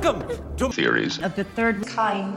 Welcome to Theories of the Third Kind.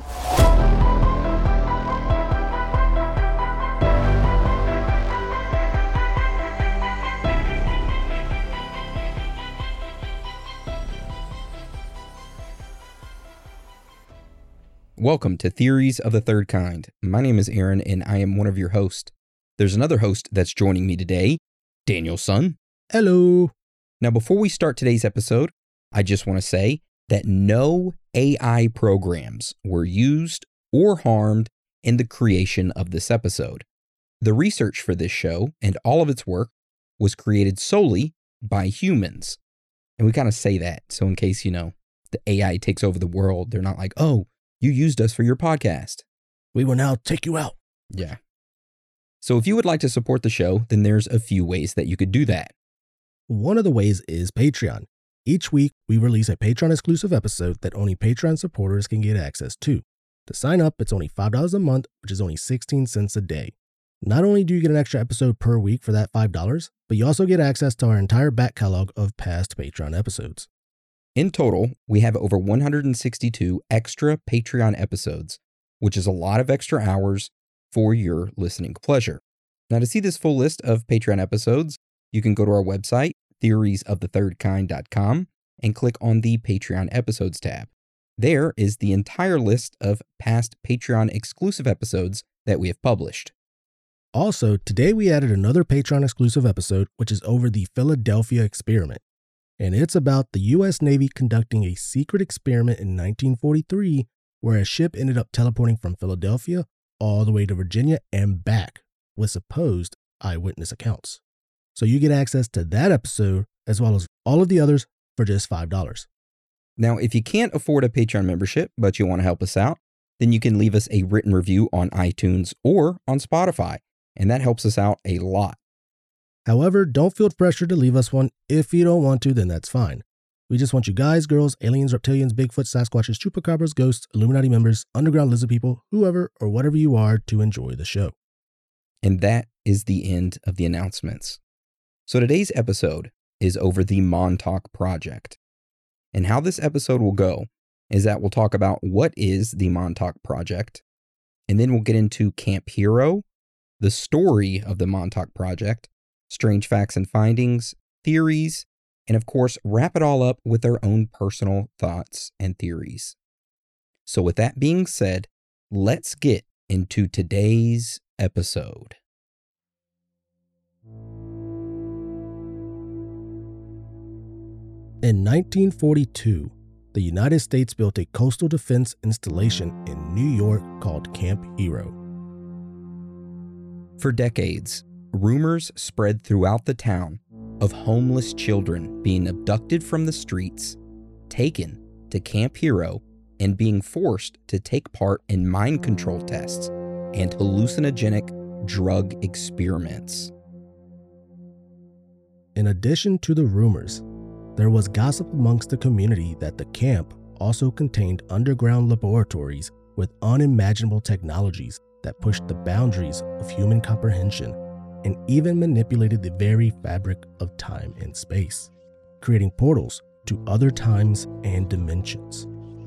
Welcome to Theories of the Third Kind. My name is Aaron, and I am one of your hosts. There's another host that's joining me today, Daniel Sun. Hello. Now, before we start today's episode, I just want to say that no AI programs were used or harmed in the creation of this episode. The research for this show and all of its work was created solely by humans. And we kind of say that, so in case, the AI takes over the world, they're not like, oh, you used us for your podcast. We will now take you out. Yeah. So if you would like to support the show, then there's a few ways that you could do that. One of the ways is Patreon. Each week, we release a Patreon-exclusive episode that only Patreon supporters can get access to. To sign up, it's only $5 a month, which is only 16 cents a day. Not only do you get an extra episode per week for that $5, but you also get access to our entire back catalog of past Patreon episodes. In total, we have over 162 extra Patreon episodes, which is a lot of extra hours for your listening pleasure. Now, to see this full list of Patreon episodes, you can go to our website, theoriesofthethirdkind.com, and click on the Patreon episodes tab. There is the entire list of past Patreon exclusive episodes that we have published. Also, today we added another Patreon exclusive episode, which is over the Philadelphia experiment. And it's about the U.S. Navy conducting a secret experiment in 1943 where a ship ended up teleporting from Philadelphia all the way to Virginia and back with supposed eyewitness accounts. So you get access to that episode as well as all of the others for just $5. Now, if you can't afford a Patreon membership, but you want to help us out, then you can leave us a written review on iTunes or on Spotify, and that helps us out a lot. However, don't feel pressured to leave us one. If you don't want to, then that's fine. We just want you guys, girls, aliens, reptilians, Bigfoot, Sasquatches, Chupacabras, ghosts, Illuminati members, underground lizard people, whoever or whatever you are to enjoy the show. And that is the end of the announcements. So today's episode is over the Montauk Project. And how this episode will go is that we'll talk about what is the Montauk Project, and then we'll get into Camp Hero, the story of the Montauk Project, strange facts and findings, theories, and of course, wrap it all up with our own personal thoughts and theories. So with that being said, let's get into today's episode. In 1942, the United States built a coastal defense installation in New York called Camp Hero. For decades, rumors spread throughout the town of homeless children being abducted from the streets, taken to Camp Hero, and being forced to take part in mind control tests and hallucinogenic drug experiments. In addition to the rumors, there was gossip amongst the community that the camp also contained underground laboratories with unimaginable technologies that pushed the boundaries of human comprehension and even manipulated the very fabric of time and space, creating portals to other times and dimensions.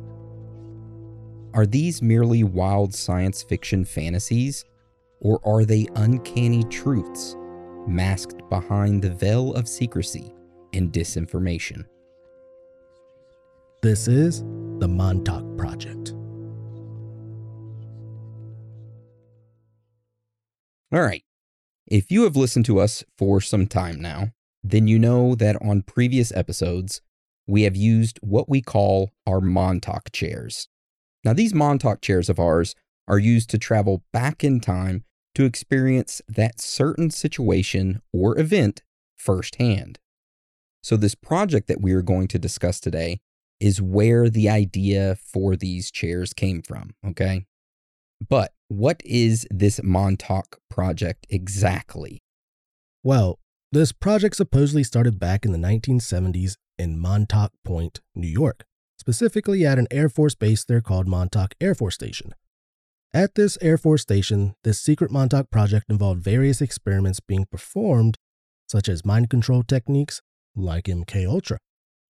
Are these merely wild science fiction fantasies, or are they uncanny truths masked behind the veil of secrecy and disinformation? This is the Montauk Project. All right. If you have listened to us for some time now, then you know that on previous episodes, we have used what we call our Montauk chairs. Now, these Montauk chairs of ours are used to travel back in time to experience that certain situation or event firsthand. So this project that we are going to discuss today is where the idea for these chairs came from, okay? But what is this Montauk Project exactly? Well, this project supposedly started back in the 1970s in Montauk Point, New York, specifically at an Air Force base there called Montauk Air Force Station. At this Air Force Station, this secret Montauk Project involved various experiments being performed, such as mind control techniques like MK Ultra.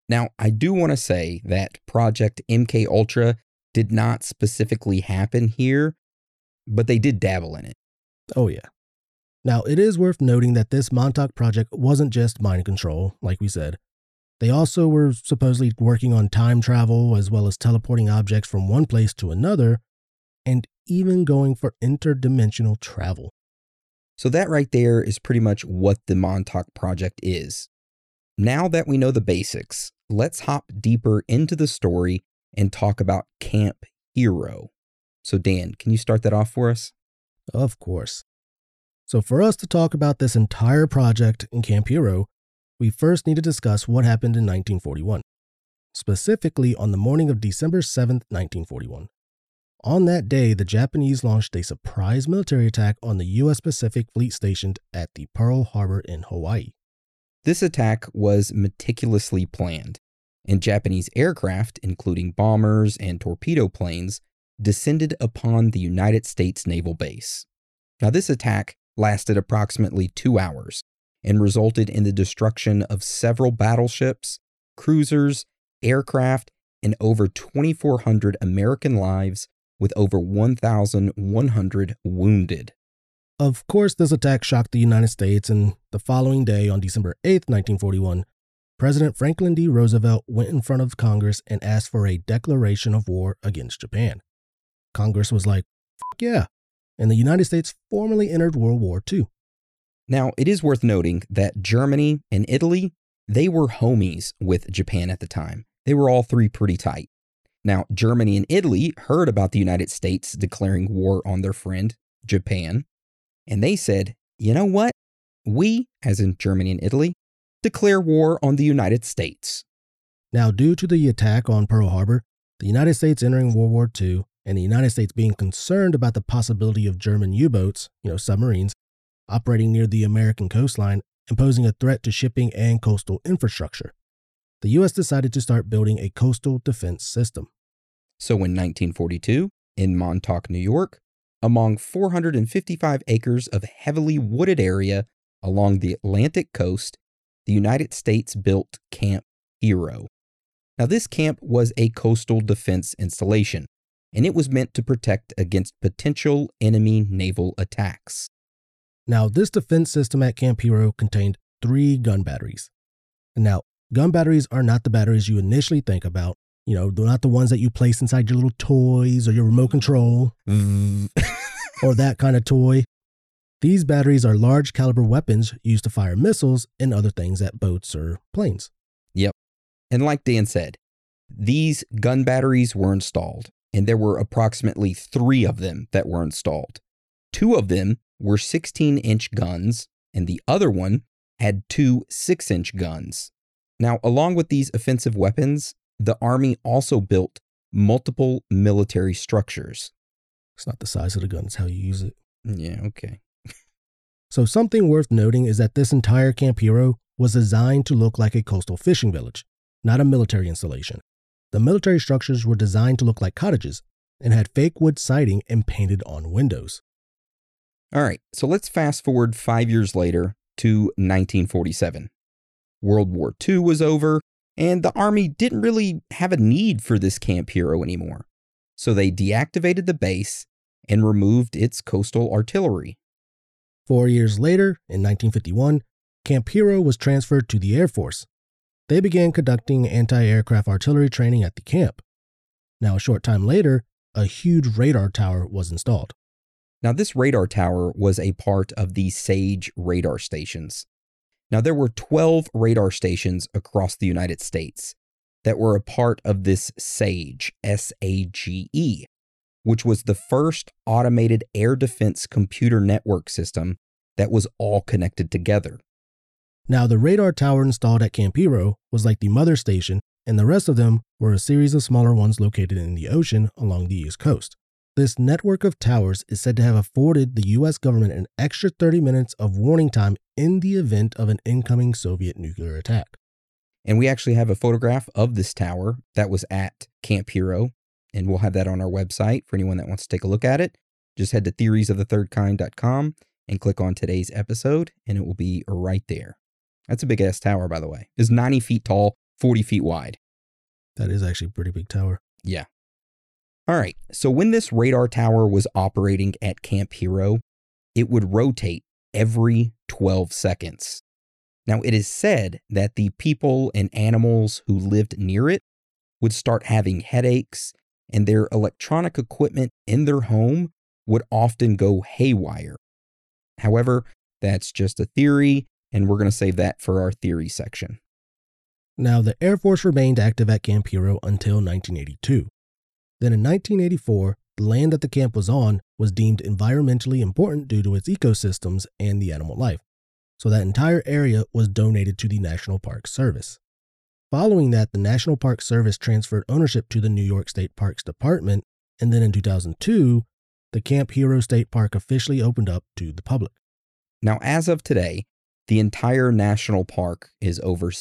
Now, I do want to say that Project MK Ultra did not specifically happen here, but they did dabble in it. Oh, yeah. Now, it is worth noting that this Montauk project wasn't just mind control, like we said. They also were supposedly working on time travel, as well as teleporting objects from one place to another, and even going for interdimensional travel. So that right there is pretty much what the Montauk Project is. Now that we know the basics, let's hop deeper into the story and talk about Camp Hero. So Dan, can you start that off for us? Of course. So for us to talk about this entire project in Camp Hero, we first need to discuss what happened in 1941, specifically on the morning of December 7th, 1941. On that day, the Japanese launched a surprise military attack on the U.S. Pacific Fleet stationed at the Pearl Harbor in Hawaii. This attack was meticulously planned, and Japanese aircraft, including bombers and torpedo planes, descended upon the United States Naval Base. Now, this attack lasted approximately 2 hours and resulted in the destruction of several battleships, cruisers, aircraft, and over 2,400 American lives, with over 1,100 wounded. Of course, this attack shocked the United States, and the following day, on December 8th, 1941, President Franklin D. Roosevelt went in front of Congress and asked for a declaration of war against Japan. Congress was like, "Fuck yeah," and the United States formally entered World War II. Now, it is worth noting that Germany and Italy, they were homies with Japan at the time. They were all three pretty tight. Now, Germany and Italy heard about the United States declaring war on their friend, Japan, and they said, you know what? We, as in Germany and Italy, declare war on the United States. Now, due to the attack on Pearl Harbor, the United States entering World War II, and the United States being concerned about the possibility of German U-boats, submarines, operating near the American coastline and posing a threat to shipping and coastal infrastructure, the U.S. decided to start building a coastal defense system. So in 1942, in Montauk, New York, among 455 acres of heavily wooded area along the Atlantic coast, the United States built Camp Hero. Now, this camp was a coastal defense installation, and it was meant to protect against potential enemy naval attacks. Now, this defense system at Camp Hero contained 3 gun batteries. Now, gun batteries are not the batteries you initially think about. They're not the ones that you place inside your little toys or your remote control or that kind of toy. These batteries are large caliber weapons used to fire missiles and other things at boats or planes. Yep. And like Dan said, these gun batteries were installed, and there were approximately 3 of them that were installed. 2 of them were 16-inch guns, and the other one had 2 6-inch guns. Now, along with these offensive weapons, the Army also built multiple military structures. It's not the size of the gun, it's how you use it. Yeah, okay. So something worth noting is that this entire Camp Hero was designed to look like a coastal fishing village, not a military installation. The military structures were designed to look like cottages and had fake wood siding and painted on windows. All right, so let's fast forward 5 years later to 1947. World War II was over, and the Army didn't really have a need for this Camp Hero anymore. So they deactivated the base and removed its coastal artillery. 4 years later, in 1951, Camp Hero was transferred to the Air Force. They began conducting anti-aircraft artillery training at the camp. Now, a short time later, a huge radar tower was installed. Now, this radar tower was a part of the SAGE radar stations. Now, there were 12 radar stations across the United States that were a part of this SAGE, S-A-G-E, which was the first automated air defense computer network system that was all connected together. Now, the radar tower installed at Camp Hero was like the mother station, and the rest of them were a series of smaller ones located in the ocean along the East Coast. This network of towers is said to have afforded the U.S. government an extra 30 minutes of warning time in the event of an incoming Soviet nuclear attack. And we actually have a photograph of this tower that was at Camp Hero, and we'll have that on our website for anyone that wants to take a look at it. Just head to theoriesofthethirdkind.com and click on today's episode, and it will be right there. That's a big-ass tower, by the way. It's 90 feet tall, 40 feet wide. That is actually a pretty big tower. Yeah. All right. So when this radar tower was operating at Camp Hero, it would rotate every 12 seconds. Now, it is said that the people and animals who lived near it would start having headaches, and their electronic equipment in their home would often go haywire. However, that's just a theory, and we're going to save that for our theory section. Now, the Air Force remained active at Camp Hero until 1982. Then in 1984, the land that the camp was on was deemed environmentally important due to its ecosystems and the animal life. So that entire area was donated to the National Park Service. Following that, the National Park Service transferred ownership to the New York State Parks Department, and then in 2002, the Camp Hero State Park officially opened up to the public. Now, as of today, the entire national park is over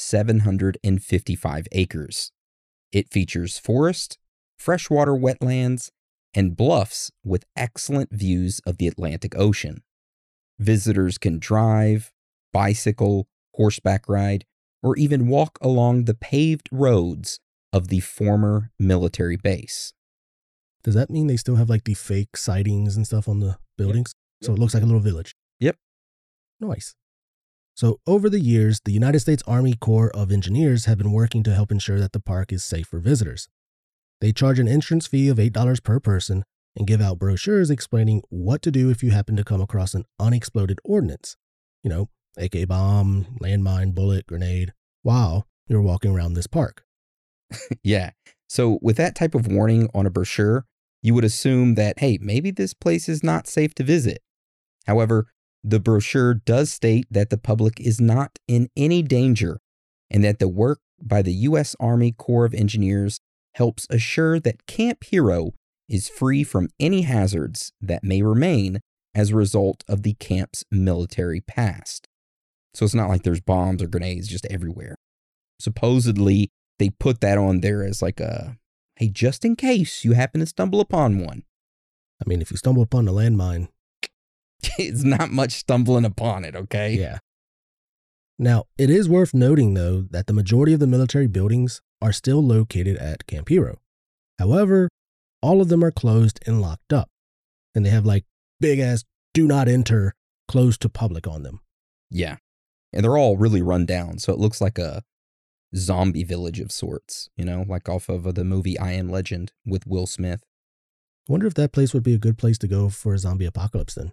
755 acres. It features forest, freshwater wetlands, and bluffs with excellent views of the Atlantic Ocean. Visitors can drive, bicycle, horseback ride, or even walk along the paved roads of the former military base. Does that mean they still have like the fake sightings and stuff on the buildings? Yep. So it looks like a little village. Yep. Nice. So over the years, the United States Army Corps of Engineers have been working to help ensure that the park is safe for visitors. They charge an entrance fee of $8 per person and give out brochures explaining what to do if you happen to come across an unexploded ordnance. You know, AK bomb, landmine, bullet, grenade, while you're walking around this park. Yeah. So with that type of warning on a brochure, you would assume that, hey, maybe this place is not safe to visit. However, the brochure does state that the public is not in any danger and that the work by the U.S. Army Corps of Engineers helps assure that Camp Hero is free from any hazards that may remain as a result of the camp's military past. So it's not like there's bombs or grenades just everywhere. Supposedly, they put that on there as like hey, just in case you happen to stumble upon one. I mean, if you stumble upon a landmine, it's not much stumbling upon it, okay? Yeah. Now, it is worth noting, though, that the majority of the military buildings are still located at Camp Hero. However, all of them are closed and locked up, and they have like big-ass do not enter closed to public on them. Yeah. And they're all really run down, so it looks like a zombie village of sorts, you know, like off of the movie I Am Legend with Will Smith. I wonder if that place would be a good place to go for a zombie apocalypse then.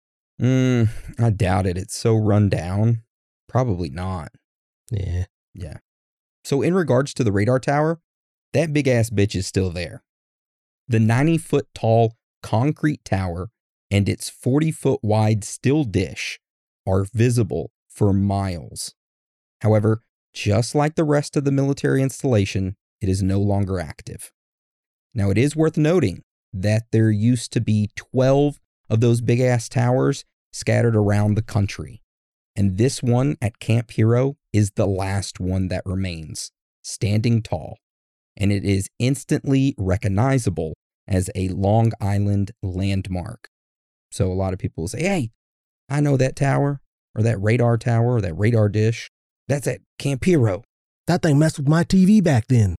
I doubt it. It's so run down. Probably not. Yeah. Yeah. So in regards to the radar tower, that big ass bitch is still there. The 90-foot tall concrete tower and its 40-foot wide steel dish are visible for miles. However, just like the rest of the military installation, it is no longer active. Now, it is worth noting that there used to be 12 of those big-ass towers scattered around the country. And this one at Camp Hero is the last one that remains, standing tall. And it is instantly recognizable as a Long Island landmark. So a lot of people will say, hey, I know that tower, or that radar tower, or that radar dish. That's at Camp Hero. That thing messed with my TV back then.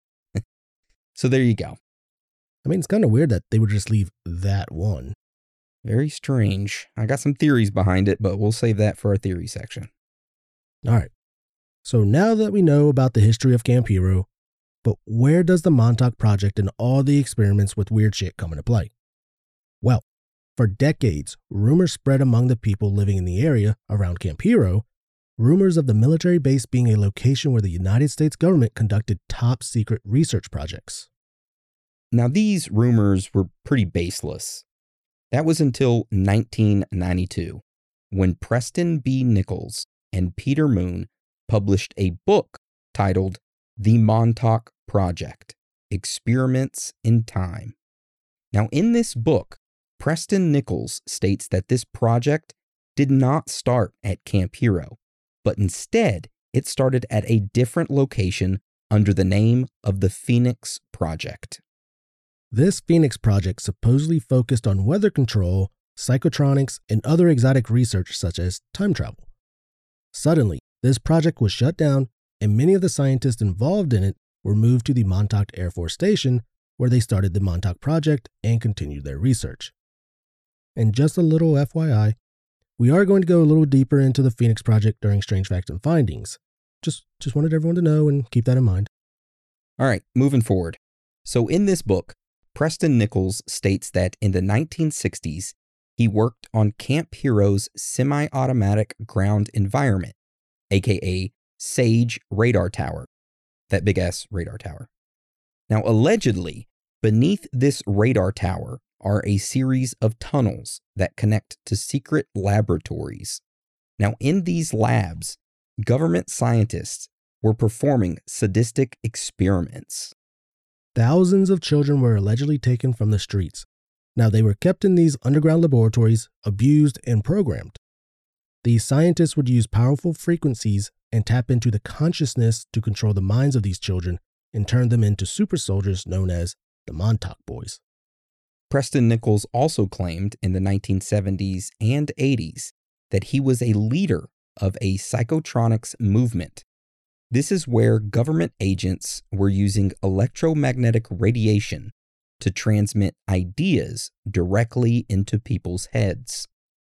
So there you go. I mean, it's kind of weird that they would just leave that one. Very strange. I got some theories behind it, but we'll save that for our theory section. All right. So now that we know about the history of Camp Hero, but where does the Montauk Project and all the experiments with weird shit come into play? Well, for decades, rumors spread among the people living in the area around Camp Hero, rumors of the military base being a location where the United States government conducted top secret research projects. Now, these rumors were pretty baseless. That was until 1992, when Preston B. Nichols and Peter Moon published a book titled The Montauk Project: Experiments in Time. Now, in this book, Preston Nichols states that this project did not start at Camp Hero, but instead it started at a different location under the name of the Phoenix Project. This Phoenix Project supposedly focused on weather control, psychotronics, and other exotic research such as time travel. Suddenly, this project was shut down and many of the scientists involved in it were moved to the Montauk Air Force Station, where they started the Montauk Project and continued their research. And just a little FYI, we are going to go a little deeper into the Phoenix Project during Strange Facts and Findings. Just wanted everyone to know and keep that in mind. All right, moving forward. So in this book, Preston Nichols states that in the 1960s, he worked on Camp Hero's semi-automatic ground environment, aka SAGE radar tower, that big-ass radar tower. Now, allegedly, beneath this radar tower are a series of tunnels that connect to secret laboratories. Now, in these labs, government scientists were performing sadistic experiments. Thousands of children were allegedly taken from the streets. Now, they were kept in these underground laboratories, abused and programmed. These scientists would use powerful frequencies and tap into the consciousness to control the minds of these children and turn them into super soldiers known as the Montauk Boys. Preston Nichols also claimed in the 1970s and 80s that he was a leader of a psychotronics movement. This is where government agents were using electromagnetic radiation to transmit ideas directly into people's heads.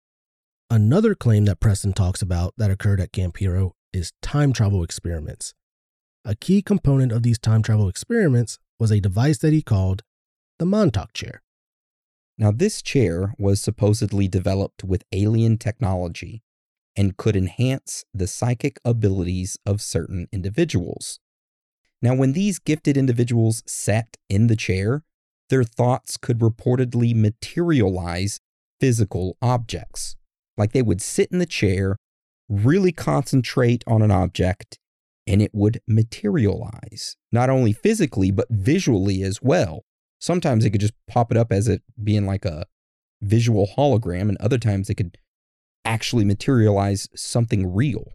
Another claim that Preston talks about that occurred at Camp Hero is time travel experiments. A key component of these time travel experiments was a device that he called the Montauk chair. Now, this chair was supposedly developed with alien technology and could enhance the psychic abilities of certain individuals. Now, when these gifted individuals sat in the chair, their thoughts could reportedly materialize physical objects. Like they would sit in the chair, really concentrate on an object, and it would materialize, not only physically, but visually as well. Sometimes they could just pop it up as it being like a visual hologram, and other times they could actually materialize something real.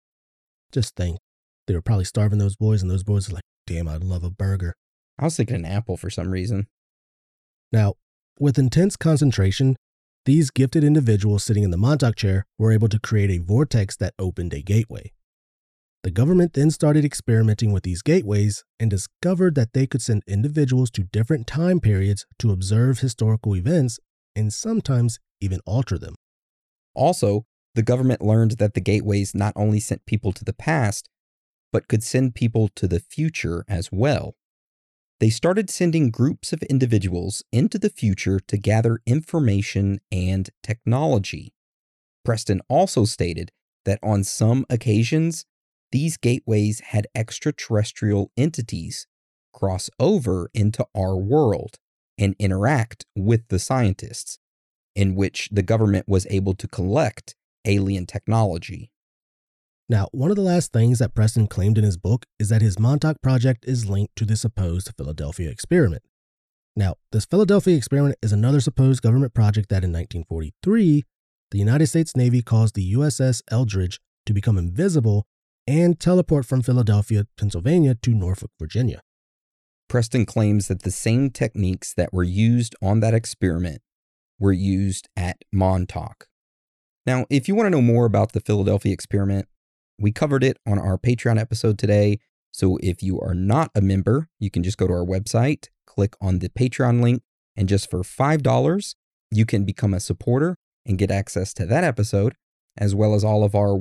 Just think, they were probably starving those boys, and those boys are like, damn, I'd love a burger. I was thinking an apple for some reason. Now, with intense concentration, these gifted individuals sitting in the Montauk chair were able to create a vortex that opened a gateway. The government then started experimenting with these gateways and discovered that they could send individuals to different time periods to observe historical events and sometimes even alter them. Also, the government learned that the gateways not only sent people to the past, but could send people to the future as well. They started sending groups of individuals into the future to gather information and technology. Preston also stated that on some occasions, these gateways had extraterrestrial entities cross over into our world and interact with the scientists, in which the government was able to collect alien technology. Now, one of the last things that Preston claimed in his book is that his Montauk Project is linked to the supposed Philadelphia experiment. Now, this Philadelphia experiment is another supposed government project that in 1943, the United States Navy caused the USS Eldridge to become invisible and teleport from Philadelphia, Pennsylvania to Norfolk, Virginia. Preston claims that the same techniques that were used on that experiment were used at Montauk. Now, if you want to know more about the Philadelphia experiment, we covered it on our Patreon episode today. So if you are not a member, you can just go to our website, click on the Patreon link, and just for $5, you can become a supporter and get access to that episode, as well as all of our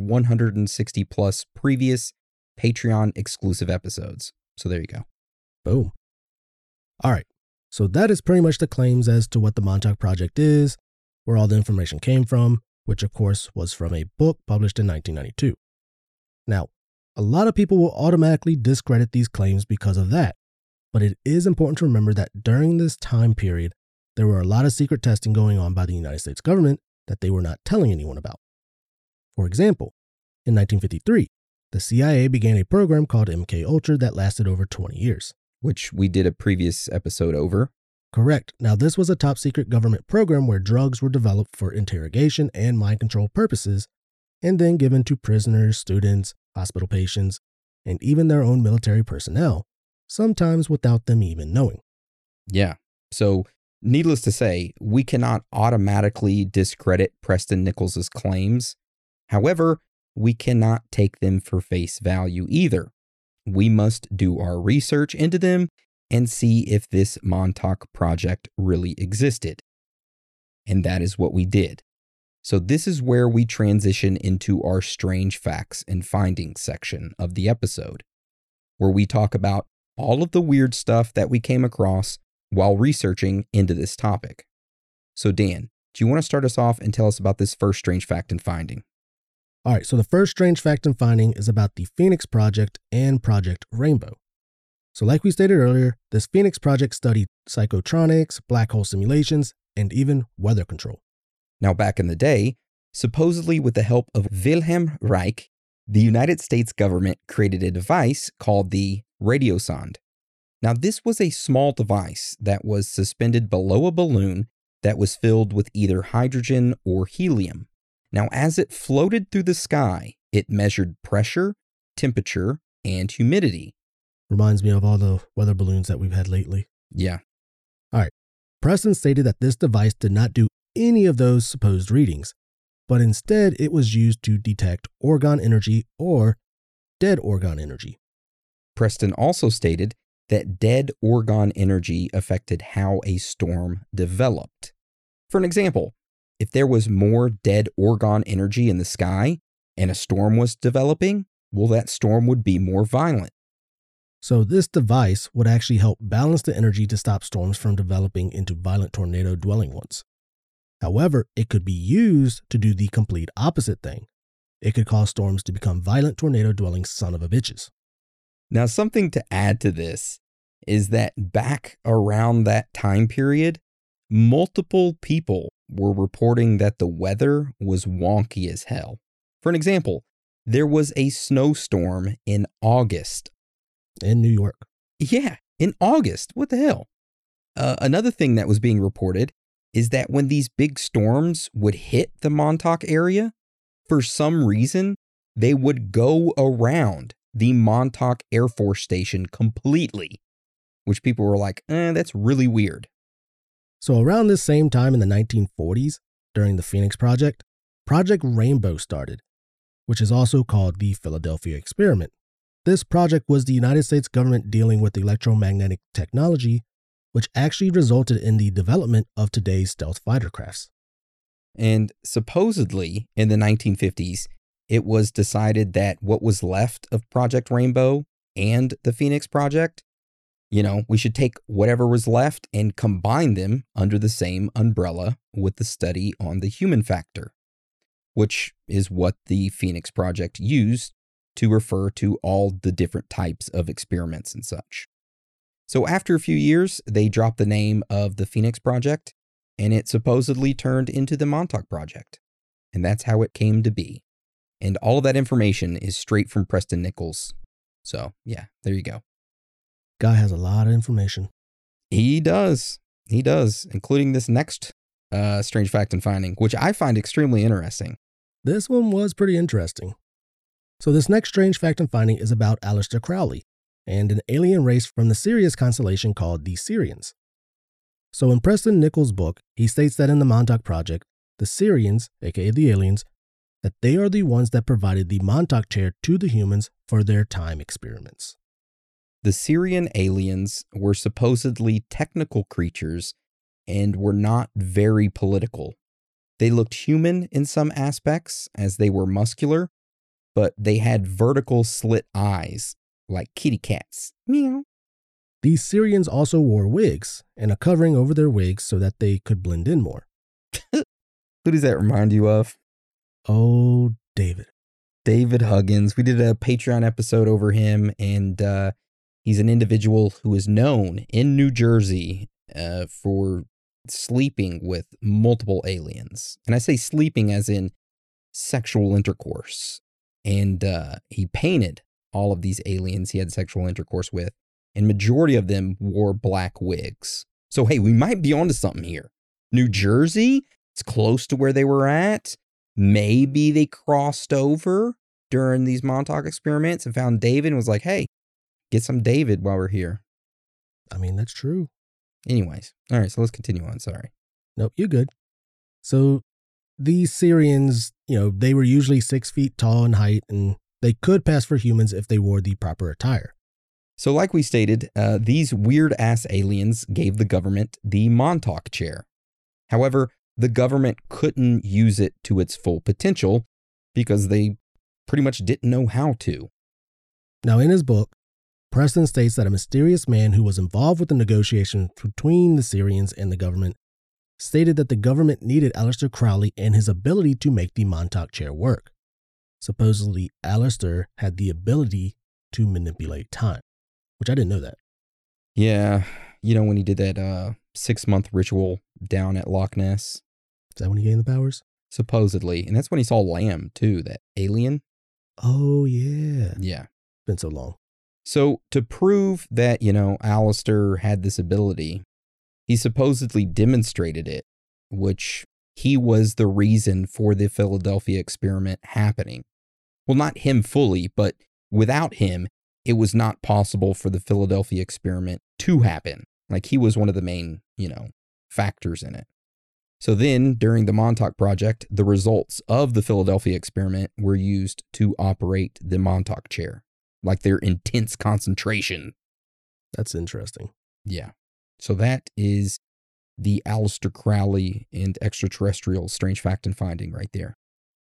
160 plus previous Patreon exclusive episodes. So there you go. Boom. All right. So that is pretty much the claims as to what the Montauk Project is, where all the information came from, which of course was from a book published in 1992. Now, a lot of people will automatically discredit these claims because of that, but it is important to remember that during this time period, there were a lot of secret testing going on by the United States government that they were not telling anyone about. For example, in 1953, the CIA began a program called MK Ultra that lasted over 20 years. Which we did a previous episode over. Correct. Now, this was a top secret government program where drugs were developed for interrogation and mind control purposes, and then given to prisoners, students, hospital patients, and even their own military personnel, sometimes without them even knowing. Yeah. So, needless to say, we cannot automatically discredit Preston Nichols' claims. However, we cannot take them for face value either. we must do our research into them and see if this Montauk project really existed. And that is what we did. So this is where we transition into our strange facts and findings section of the episode, where we talk about all of the weird stuff that we came across while researching into this topic. So Dan, do you want to start us off and tell us about this first strange fact and finding? All right, so the first strange fact and finding is about the Phoenix Project and Project Rainbow. So like we stated earlier, this Phoenix Project studied psychotronics, black hole simulations, and even weather control. Now, back in the day, supposedly with the help of Wilhelm Reich, the United States government created a device called the radiosonde. Now, this was a small device that was suspended below a balloon that was filled with either hydrogen or helium. Now, as it floated through the sky, it measured pressure, temperature, and humidity. Reminds me of all the weather balloons that we've had lately. Yeah. All right. Preston stated that this device did not do any of those supposed readings, but instead it was used to detect orgone energy or dead orgone energy. Preston also stated that dead orgone energy affected how a storm developed. For an example, if there was more dead orgone energy in the sky and a storm was developing, well, that storm would be more violent. So this device would actually help balance the energy to stop storms from developing into violent tornado-dwelling ones. However, it could be used to do the complete opposite thing. It could cause storms to become violent tornado-dwelling son of a bitches. Now, something to add to this is that back around that time period, multiple people were reporting that the weather was wonky as hell. For an example, there was a snowstorm in August. In New York. Yeah, in August. What the hell? Another thing that was being reported is that when these big storms would hit the Montauk area, for some reason, they would go around the Montauk Air Force Station completely, which people were like, that's really weird. So around this same time in the 1940s, during the Phoenix Project, Project Rainbow started, which is also called the Philadelphia Experiment. This project was the United States government dealing with electromagnetic technology, which actually resulted in the development of today's stealth fighter crafts. And supposedly, in the 1950s, it was decided that what was left of Project Rainbow and the Phoenix Project, we should take whatever was left and combine them under the same umbrella with the study on the human factor, which is what the Phoenix Project used to refer to all the different types of experiments and such. So after a few years, they dropped the name of the Phoenix Project, and it supposedly turned into the Montauk Project. And that's how it came to be. And all of that information is straight from Preston Nichols. So, yeah, there you go. Guy has a lot of information. He does, including this next strange fact and finding, which I find extremely interesting. This one was pretty interesting. So this next strange fact and finding is about Aleister Crowley and an alien race from the Sirius constellation called the Sirians. So in Preston Nichols' book, he states that in the Montauk Project, the Sirians, aka the aliens, that they are the ones that provided the Montauk chair to the humans for their time experiments. The Sirian aliens were supposedly technical creatures and were not very political. They looked human in some aspects as they were muscular, but they had vertical slit eyes like kitty cats. Meow. These Sirians also wore wigs and a covering over their wigs so that they could blend in more. Who does that remind you of? Oh, David. David Huggins. We did a Patreon episode over him, and he's an individual who is known in New Jersey for sleeping with multiple aliens. And I say sleeping as in sexual intercourse. And he painted all of these aliens he had sexual intercourse with, and majority of them wore black wigs. So, hey, we might be onto something here. New Jersey, it's close to where they were at. Maybe they crossed over during these Montauk experiments and found David and was like, hey, get some David while we're here. I mean, that's true. Anyways, all right, so let's continue on. Sorry. Nope, you're good. So these Sirians, they were usually 6 feet tall in height and they could pass for humans if they wore the proper attire. So like we stated, these weird-ass aliens gave the government the Montauk chair. However, the government couldn't use it to its full potential because they pretty much didn't know how to. Now, in his book, Preston states that a mysterious man who was involved with the negotiations between the Sirians and the government stated that the government needed Aleister Crowley and his ability to make the Montauk chair work. Supposedly, Aleister had the ability to manipulate time, which I didn't know that. Yeah, you know when he did that 6-month ritual down at Loch Ness? Is that when he gained the powers? Supposedly. And that's when he saw Lamb, too, that alien. Oh, yeah. Yeah. Been so long. So to prove that, Aleister had this ability, he supposedly demonstrated it, which he was the reason for the Philadelphia experiment happening. Well, not him fully, but without him, it was not possible for the Philadelphia experiment to happen. Like he was one of the main, factors in it. So then, during the Montauk Project, the results of the Philadelphia experiment were used to operate the Montauk chair, like their intense concentration. That's interesting. Yeah. So that is the Aleister Crowley and extraterrestrial strange fact and finding right there.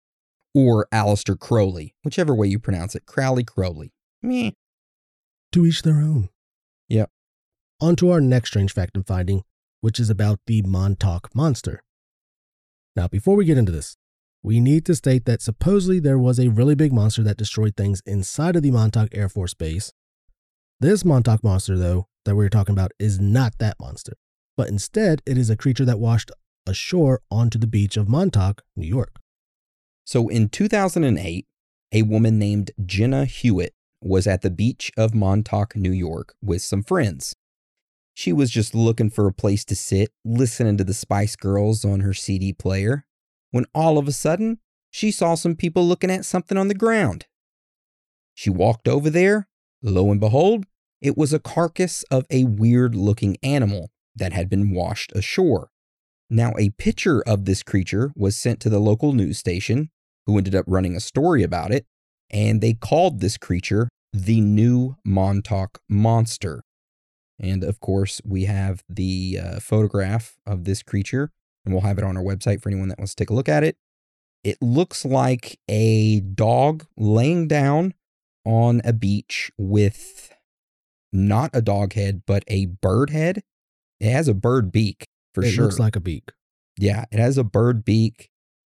Or Aleister Crowley, whichever way you pronounce it. Crowley. Meh. To each their own. Yep. On to our next strange fact and finding, which is about the Montauk Monster. Now, before we get into this, we need to state that supposedly there was a really big monster that destroyed things inside of the Montauk Air Force Base. This Montauk Monster, though, that we're talking about is not that monster, but instead it is a creature that washed ashore onto the beach of Montauk, New York. So in 2008, a woman named Jenna Hewitt was at the beach of Montauk, New York with some friends. She was just looking for a place to sit, listening to the Spice Girls on her CD player, when all of a sudden, she saw some people looking at something on the ground. She walked over there. Lo and behold, it was a carcass of a weird-looking animal that had been washed ashore. Now, a picture of this creature was sent to the local news station, who ended up running a story about it, and they called this creature the New Montauk Monster. And of course, we have the photograph of this creature, and we'll have it on our website for anyone that wants to take a look at it. It looks like a dog laying down on a beach with not a dog head, but a bird head. It has a bird beak, for sure. It looks like a beak. Yeah, it has a bird beak.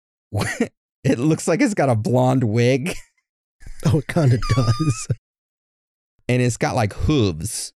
It looks like it's got a blonde wig. Oh, it kind of does. And it's got like hooves.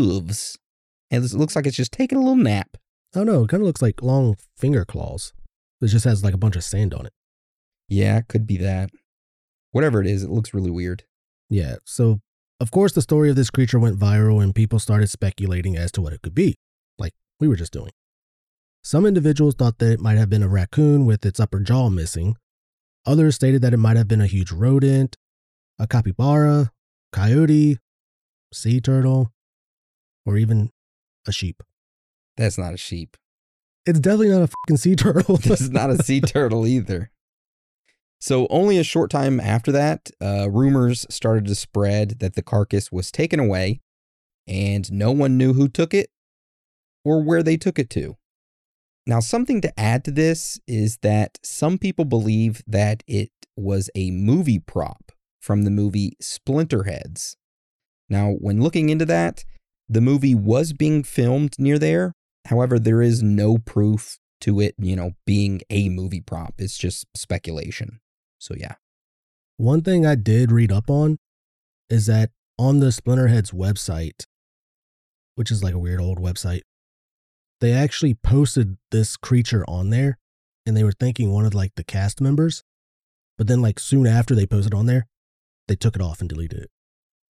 And it looks like it's just taking a little nap. Oh no, it kind of looks like long finger claws. It just has like a bunch of sand on it. Yeah, it could be that. Whatever it is, it looks really weird. Yeah, so of course the story of this creature went viral and people started speculating as to what it could be, like we were just doing. Some individuals thought that it might have been a raccoon with its upper jaw missing. Others stated that it might have been a huge rodent, a capybara, coyote, sea turtle, or even a sheep. That's not a sheep. It's definitely not a fucking sea turtle. This is not a sea turtle either. So only a short time after that, rumors started to spread that the carcass was taken away and no one knew who took it or where they took it to. Now, something to add to this is that some people believe that it was a movie prop from the movie Splinterheads. Now, when looking into that, the movie was being filmed near there. However, there is no proof to it, being a movie prop. It's just speculation. So, yeah. One thing I did read up on is that on the Splinterheads website, which is like a weird old website, they actually posted this creature on there and they were thanking one of like the cast members. But then like soon after they posted on there, they took it off and deleted it.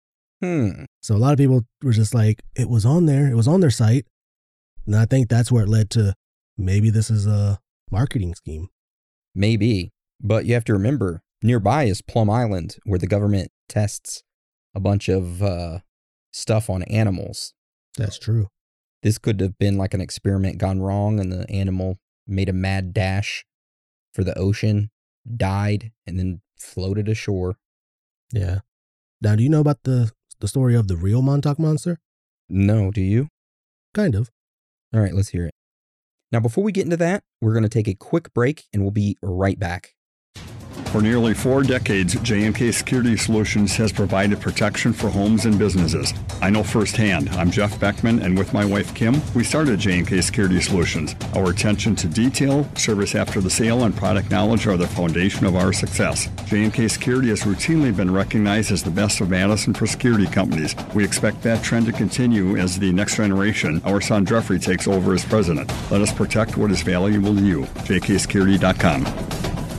So a lot of people were just like, it was on there. It was on their site. And I think that's where it led to maybe this is a marketing scheme. Maybe. But you have to remember, nearby is Plum Island, where the government tests a bunch of stuff on animals. That's true. This could have been like an experiment gone wrong and the animal made a mad dash for the ocean, died, and then floated ashore. Yeah. Now, do you know about the story of the real Montauk Monster? No, do you? Kind of. All right, let's hear it. Now, before we get into that, we're going to take a quick break and we'll be right back. For nearly 4 decades, J&K Security Solutions has provided protection for homes and businesses. I know firsthand. I'm Jeff Beckman, and with my wife Kim, we started J&K Security Solutions. Our attention to detail, service after the sale, and product knowledge are the foundation of our success. J&K Security has routinely been recognized as the best of Madison for security companies. We expect that trend to continue as the next generation, our son Jeffrey, takes over as president. Let us protect what is valuable to you. jksecurity.com.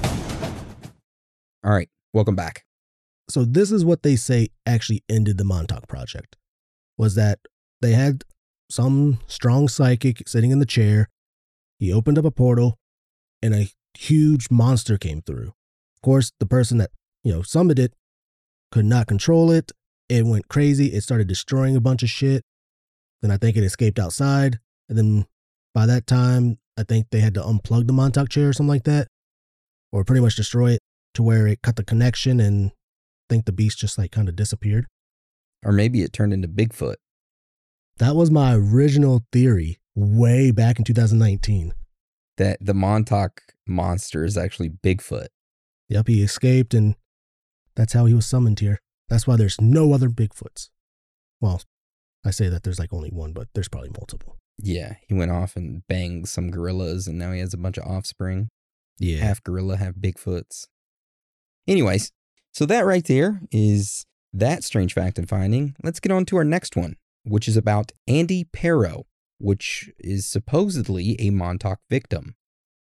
All right, welcome back. So this is what they say actually ended the Montauk Project, was that they had some strong psychic sitting in the chair. He opened up a portal and a huge monster came through. Of course, the person that, summoned it could not control it. It went crazy. It started destroying a bunch of shit. Then I think it escaped outside. And then by that time, I think they had to unplug the Montauk chair or something like that, or pretty much destroy it, to where it cut the connection, and I think the beast just kind of disappeared. Or maybe it turned into Bigfoot. That was my original theory way back in 2019. That the Montauk monster is actually Bigfoot. Yep, he escaped, and that's how he was summoned here. That's why there's no other Bigfoots. Well, I say that there's only one, but there's probably multiple. Yeah, he went off and banged some gorillas, and now he has a bunch of offspring. Yeah. Half gorilla, half Bigfoots. Anyways, so that right there is that strange fact and finding. Let's get on to our next one, which is about Andy Pero, which is supposedly a Montauk victim.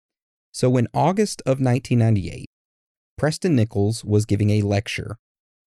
So in August of 1998, Preston Nichols was giving a lecture,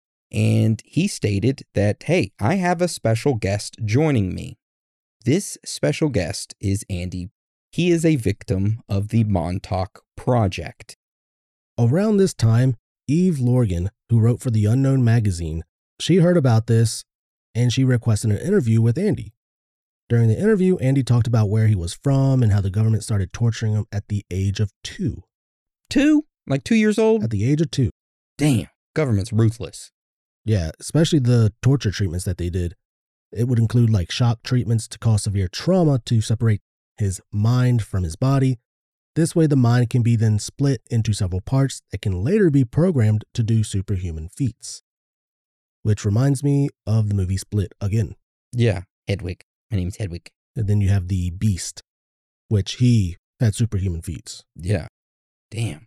and he stated that, hey, I have a special guest joining me. This special guest is Andy. He is a victim of the Montauk Project. Around this time, Eve Lorgan, who wrote for The Unknown magazine, she heard about this and she requested an interview with Andy. During the interview, Andy talked about where he was from and how the government started torturing him at the age of 2. 2? Like 2 years old? At the age of 2. Damn, government's ruthless. Yeah, especially the torture treatments that they did. It would include shock treatments to cause severe trauma to separate his mind from his body. This way, the mind can be then split into several parts that can later be programmed to do superhuman feats. Which reminds me of the movie Split again. Yeah, Hedwig. My name's Hedwig. And then you have the Beast, which he had superhuman feats. Yeah. Damn.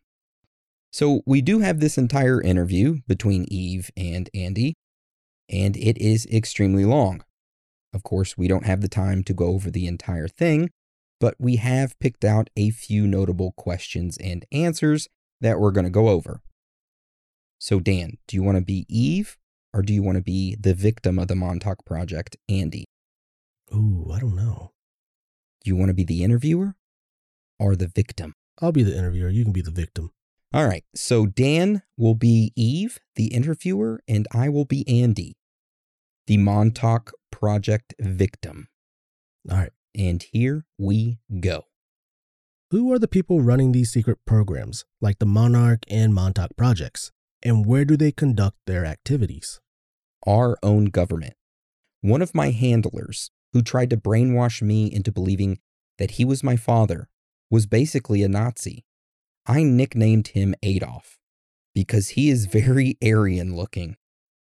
So we do have this entire interview between Eve and Andy, and it is extremely long. Of course, we don't have the time to go over the entire thing, but we have picked out a few notable questions and answers that we're going to go over. So Dan, do you want to be Eve, or do you want to be the victim of the Montauk Project, Andy? Ooh, I don't know. Do you want to be the interviewer or the victim? I'll be the interviewer. You can be the victim. All right, so Dan will be Eve, the interviewer, and I will be Andy, the Montauk Project victim. All right. And here we go. Who are the people running these secret programs, like the Monarch and Montauk projects, and where do they conduct their activities? Our own government. One of my handlers, who tried to brainwash me into believing that he was my father, was basically a Nazi. I nicknamed him Adolf because he is very Aryan looking.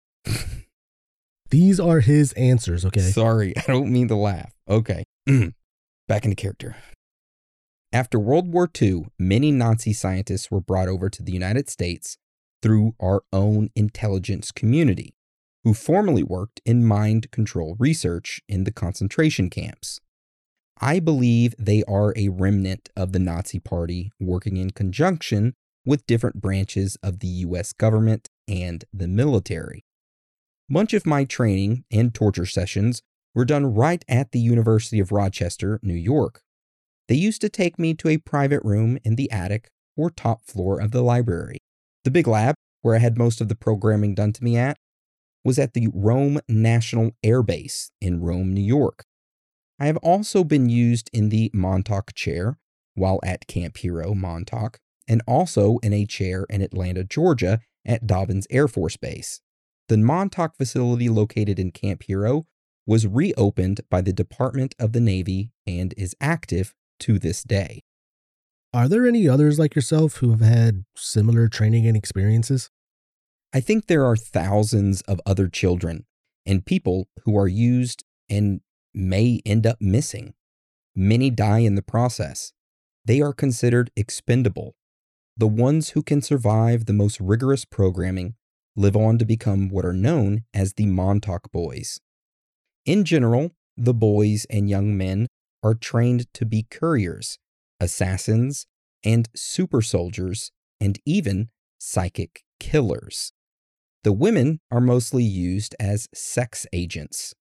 These are his answers, okay? Sorry, I don't mean to laugh. Okay, back into character. After World War II, many Nazi scientists were brought over to the United States through our own intelligence community, who formerly worked in mind control research in the concentration camps. I believe they are a remnant of the Nazi Party working in conjunction with different branches of the U.S. government and the military. Much of my training and torture sessions were done right at the University of Rochester, New York. They used to take me to a private room in the attic or top floor of the library. The big lab, where I had most of the programming done to me at, was at the Rome National Air Base in Rome, New York. I have also been used in the Montauk chair while at Camp Hero, Montauk, and also in a chair in Atlanta, Georgia at Dobbins Air Force Base. the Montauk facility located in Camp Hero was reopened by the Department of the Navy and is active to this day. Are there any others like yourself who have had similar training and experiences? I think there are thousands of other children and people who are used and may end up missing. Many die in the process. They are considered expendable. The ones who can survive the most rigorous programming live on to become what are known as the Montauk Boys. In general, the boys and young men are trained to be couriers, assassins, and super soldiers, and even psychic killers. The women are mostly used as sex agents.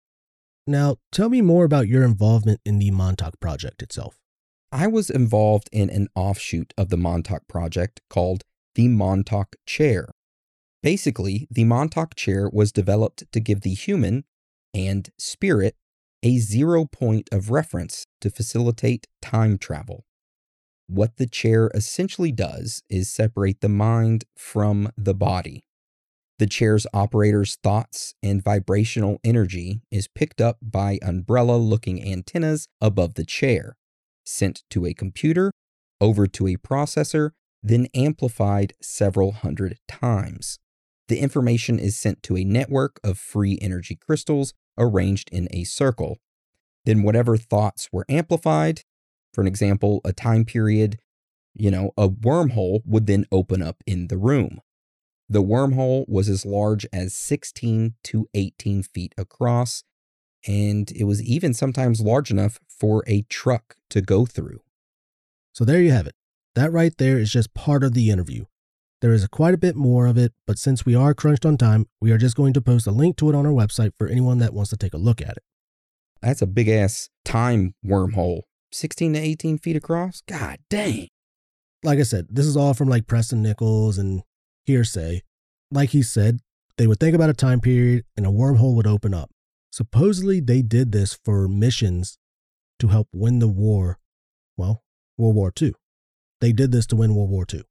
Now, tell me more about your involvement in the Montauk Project itself. I was involved in an offshoot of the Montauk Project called the Montauk Chair. Basically, the Montauk Chair was developed to give the human and spirit a 0 point of reference to facilitate time travel. What the chair essentially does is separate the mind from the body. The chair's operator's thoughts and vibrational energy is picked up by umbrella-looking antennas above the chair, sent to a computer, over to a processor, then amplified several hundred times. The information is sent to a network of free energy crystals arranged in a circle. Then whatever thoughts were amplified, for an example, a time period, a wormhole would then open up in the room. The wormhole was as large as 16 to 18 feet across, and it was even sometimes large enough for a truck to go through. So there you have it. That right there is just part of the interview. There is quite a bit more of it, but since we are crunched on time, we are just going to post a link to it on our website for anyone that wants to take a look at it. That's a big-ass time wormhole. 16 to 18 feet across? God dang. Like I said, this is all from like Preston Nichols and hearsay. Like he said, they would think about a time period and a wormhole would open up. Supposedly, they did this for missions to help win the war. Well, World War II. They did this to win World War II.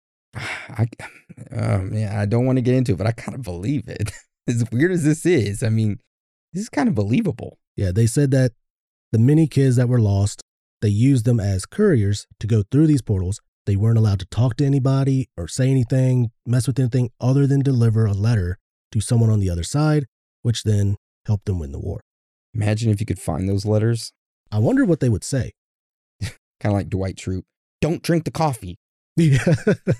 I don't want to get into it, but I kind of believe it. As weird as this is, this is kind of believable. Yeah, they said that the many kids that were lost, they used them as couriers to go through these portals. They weren't allowed to talk to anybody or say anything, mess with anything other than deliver a letter to someone on the other side, which then helped them win the war. Imagine if you could find those letters. I wonder what they would say. Kind of like Dwight Schrute. Don't drink the coffee. Yeah.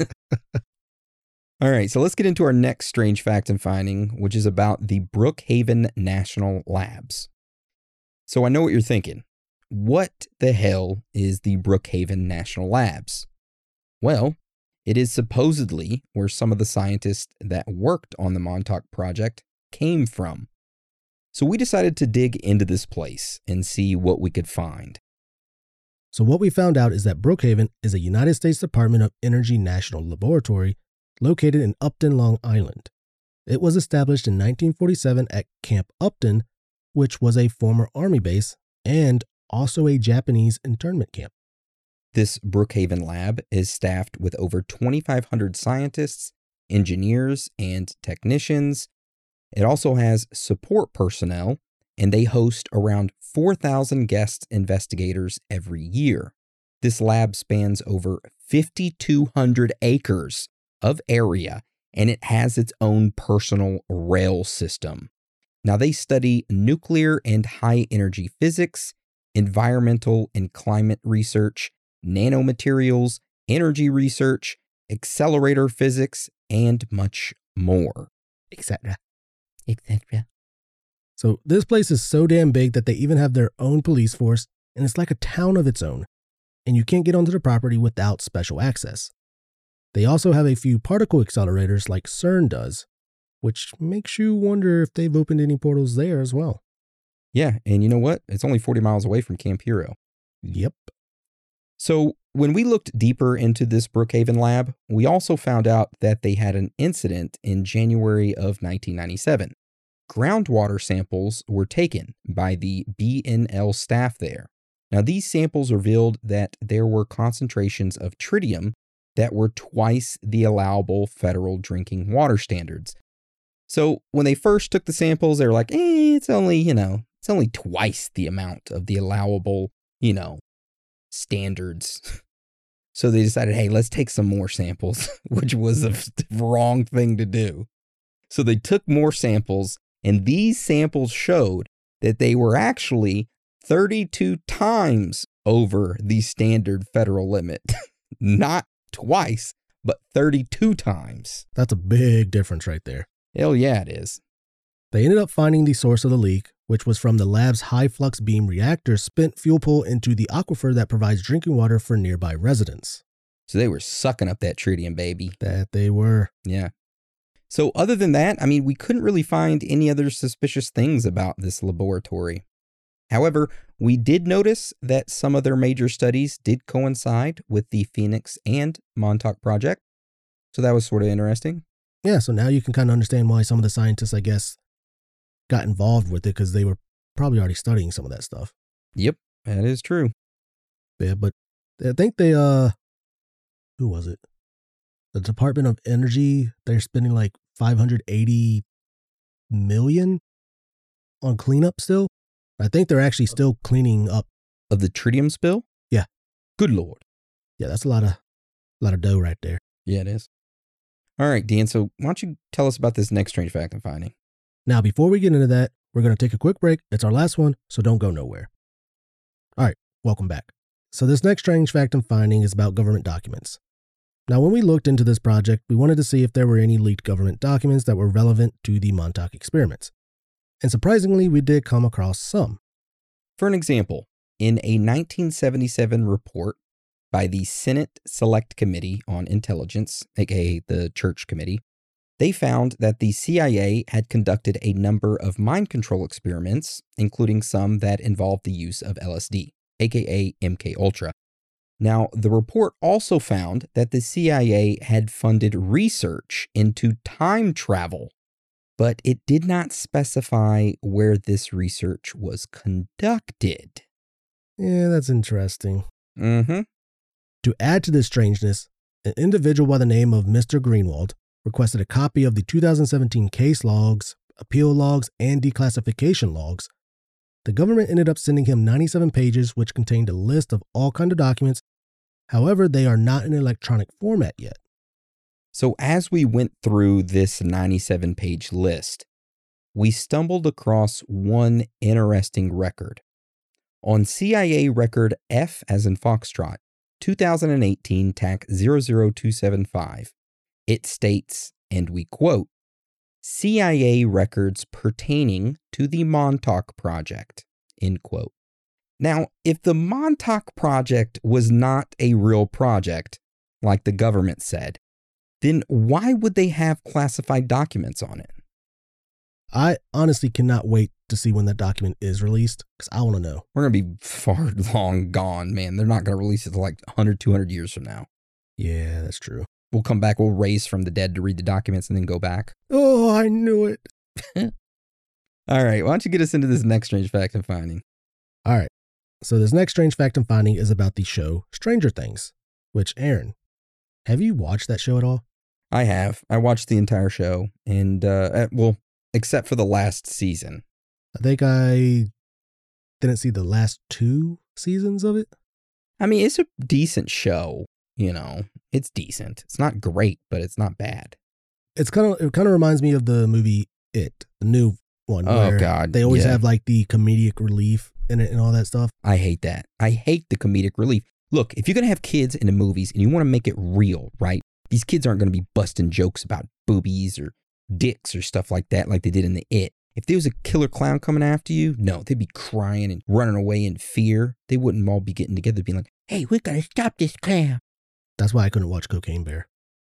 All right, so let's get into our next strange fact and finding, which is about the Brookhaven National Labs. So I know what you're thinking. What the hell is the Brookhaven National Labs? Well, it is supposedly where some of the scientists that worked on the Montauk Project came from. So we decided to dig into this place and see what we could find. So what we found out is that Brookhaven is a United States Department of Energy National Laboratory located in Upton, Long Island. It was established in 1947 at Camp Upton, which was a former Army base and also a Japanese internment camp. This Brookhaven lab is staffed with over 2,500 scientists, engineers, and technicians. It also has support personnel, and they host around 4,000 guest investigators every year. This lab spans over 5,200 acres of area, and it has its own personal rail system. Now, they study nuclear and high-energy physics, environmental and climate research, nanomaterials, energy research, accelerator physics, and much more. Etc. So this place is so damn big that they even have their own police force, and it's like a town of its own, and you can't get onto the property without special access. They also have a few particle accelerators like CERN does, which makes you wonder if they've opened any portals there as well. Yeah, and you know what? It's only 40 miles away from Camp Hero. Yep. So when we looked deeper into this Brookhaven lab, we also found out that they had an incident in January of 1997. Groundwater samples were taken by the BNL staff there. Now, these samples revealed that there were concentrations of tritium that were twice the allowable federal drinking water standards. So when they first took the samples, they were like, it's only twice the amount of the allowable, standards. So they decided, hey, let's take some more samples, which was the wrong thing to do. So they took more samples, and these samples showed that they were actually 32 times over the standard federal limit. Not twice, but 32 times. That's a big difference right there. Hell yeah, it is. They ended up finding the source of the leak, which was from the lab's high flux beam reactor spent fuel pool into the aquifer that provides drinking water for nearby residents. So they were sucking up that tritium, baby. That they were. Yeah. So other than that, we couldn't really find any other suspicious things about this laboratory. However, we did notice that some of their major studies did coincide with the Phoenix and Montauk project. So that was sort of interesting. Yeah, so now you can kind of understand why some of the scientists, I guess, got involved with it, because they were probably already studying some of that stuff. Yep, that is true. Yeah, but I think they, who was it? The Department of Energy, they're spending like $580 million on cleanup still. I think they're actually still cleaning up. Of the tritium spill? Yeah. Good Lord. Yeah, that's a lot of dough right there. Yeah, it is. All right, Dan, so why don't you tell us about this next strange fact and finding? Now, before we get into that, we're going to take a quick break. It's our last one, so don't go nowhere. All right, welcome back. So this next strange fact and finding is about government documents. Now, when we looked into this project, we wanted to see if there were any leaked government documents that were relevant to the Montauk experiments. And surprisingly, we did come across some. For an example, in a 1977 report by the Senate Select Committee on Intelligence, aka the Church Committee, they found that the CIA had conducted a number of mind control experiments, including some that involved the use of LSD, aka MK-Ultra. Now, the report also found that the CIA had funded research into time travel, but it did not specify where this research was conducted. Yeah, that's interesting. Mm-hmm. To add to this strangeness, an individual by the name of Mr. Greenwald requested a copy of the 2017 case logs, appeal logs, and declassification logs. The government ended up sending him 97 pages, which contained a list of all kinds of documents. However, they are not in electronic format yet. So as we went through this 97-page list, we stumbled across one interesting record. On CIA record F as in Foxtrot, 2018 TAC 00275, it states, and we quote, CIA records pertaining to the Montauk Project, end quote. Now, if the Montauk Project was not a real project, like the government said, then why would they have classified documents on it? I honestly cannot wait to see when that document is released, because I want to know. We're going to be far long gone, man. They're not going to release it till like 100, 200 years from now. Yeah, that's true. We'll come back, we'll raise from the dead to read the documents and then go back. Oh, I knew it. All right, why don't you get us into this next strange fact and finding? All right, so this next strange fact and finding is about the show Stranger Things, which, Aaron, have you watched that show at all? I have. I watched the entire show, and, well, except for the last season. I think I didn't see the last 2 seasons of it. I mean, it's a decent show, It's decent. It's not great, but it's not bad. It kind of reminds me of the movie It, the new one. Oh, God. They always have like the comedic relief in it and all that stuff. I hate that. I hate the comedic relief. Look, if you're going to have kids in the movies and you want to make it real, right? These kids aren't going to be busting jokes about boobies or dicks or stuff like that like they did in the It. If there was a killer clown coming after you, no, they'd be crying and running away in fear. They wouldn't all be getting together being like, hey, we got to stop this clown. That's why I couldn't watch Cocaine Bear.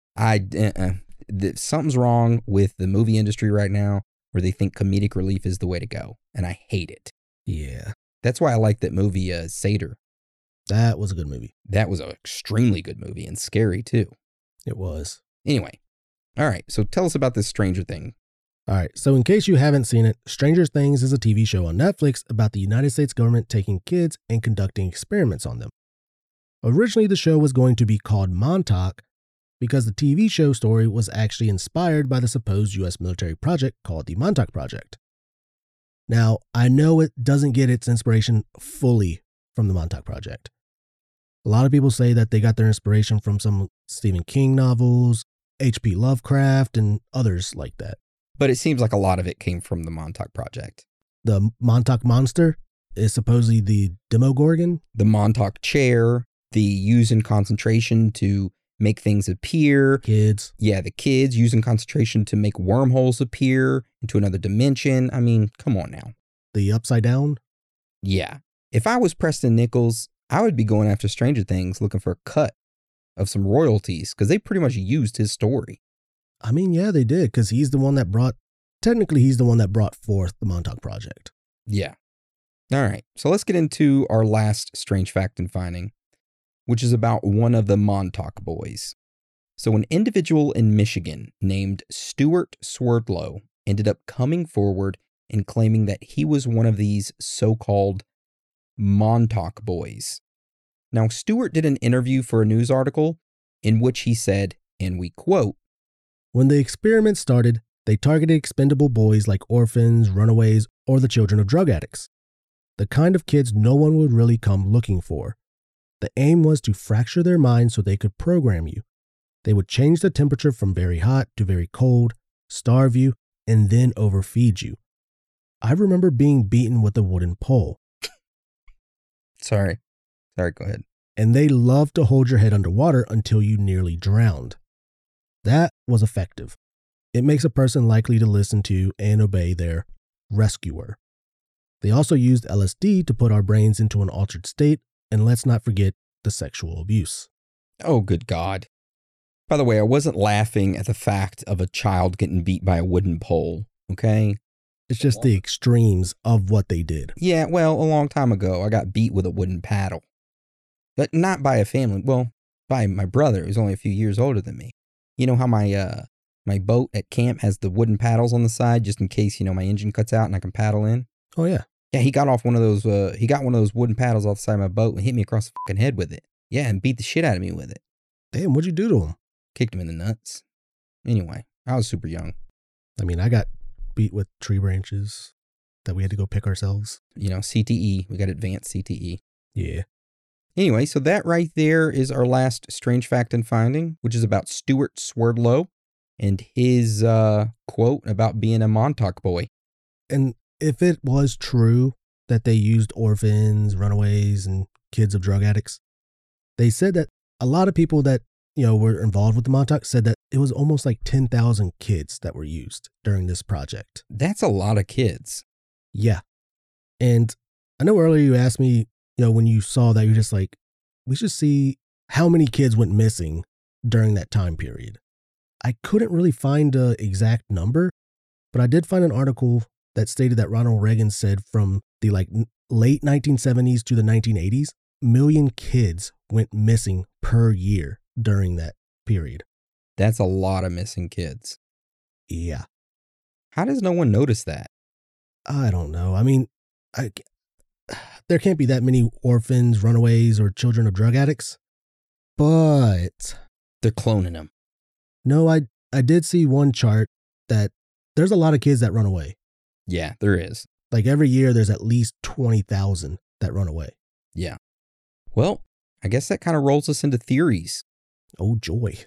Something's wrong with the movie industry right now where they think comedic relief is the way to go. And I hate it. Yeah. That's why I like that movie, Seder. That was a good movie. That was an extremely good movie and scary too. It was. Anyway. All right. So tell us about this Stranger Thing. All right. So in case you haven't seen it, Stranger Things is a TV show on Netflix about the United States government taking kids and conducting experiments on them. Originally, the show was going to be called Montauk, because the TV show story was actually inspired by the supposed U.S. military project called the Montauk Project. Now, I know it doesn't get its inspiration fully from the Montauk Project. A lot of people say that they got their inspiration from some Stephen King novels, H.P. Lovecraft, and others like that. But it seems like a lot of it came from the Montauk Project. The Montauk Monster is supposedly the Demogorgon. The Montauk Chair, the using concentration to make things appear. Kids. Yeah, the kids using concentration to make wormholes appear into another dimension. I mean, come on now. The Upside Down. Yeah. If I was Preston Nichols, I would be going after Stranger Things looking for a cut of some royalties because they pretty much used his story. I mean, yeah, they did, because he's the one that brought forth the Montauk Project. Yeah. All right. So let's get into our last strange fact and finding, which is about one of the Montauk boys. So an individual in Michigan named Stuart Swerdlow ended up coming forward and claiming that he was one of these so-called Montauk boys. Now, Stuart did an interview for a news article in which he said, and we quote, "When the experiment started, they targeted expendable boys like orphans, runaways, or the children of drug addicts. The kind of kids no one would really come looking for. The aim was to fracture their minds so they could program you. They would change the temperature from very hot to very cold, starve you, and then overfeed you. I remember being beaten with a wooden pole." Sorry, go ahead. "And they loved to hold your head underwater until you nearly drowned. That was effective. It makes a person likely to listen to and obey their rescuer. They also used LSD to put our brains into an altered state, and let's not forget the sexual abuse." Oh, good God. By the way, I wasn't laughing at the fact of a child getting beat by a wooden pole, okay? It's just the extremes of what they did. Yeah, well, a long time ago, I got beat with a wooden paddle. But not by a family, well, by my brother, who's only a few years older than me. You know how my boat at camp has the wooden paddles on the side just in case, my engine cuts out and I can paddle in? Oh, yeah. Yeah, he got one of those wooden paddles off the side of my boat and hit me across the fucking head with it. Yeah, and beat the shit out of me with it. Damn, what'd you do to him? Kicked him in the nuts. Anyway, I was super young. I mean, I got beat with tree branches that we had to go pick ourselves. CTE. We got advanced CTE. Yeah. Anyway, so that right there is our last strange fact and finding, which is about Stuart Swerdlow and his quote about being a Montauk boy. And if it was true that they used orphans, runaways, and kids of drug addicts, they said that a lot of people that, were involved with the Montauk said that it was almost like 10,000 kids that were used during this project. That's a lot of kids. Yeah. And I know earlier you asked me, when you saw that, you're just like, we should see how many kids went missing during that time period. I couldn't really find an exact number, but I did find an article that stated that Ronald Reagan said from the late 1970s to the 1980s, million kids went missing per year during that period. That's a lot of missing kids. Yeah. How does no one notice that? I don't know. I mean, there can't be that many orphans, runaways, or children of drug addicts, but they're cloning them. No, I did see one chart that there's a lot of kids that run away. Yeah, there is. Like every year, there's at least 20,000 that run away. Yeah. Well, I guess that kind of rolls us into theories. Oh, joy.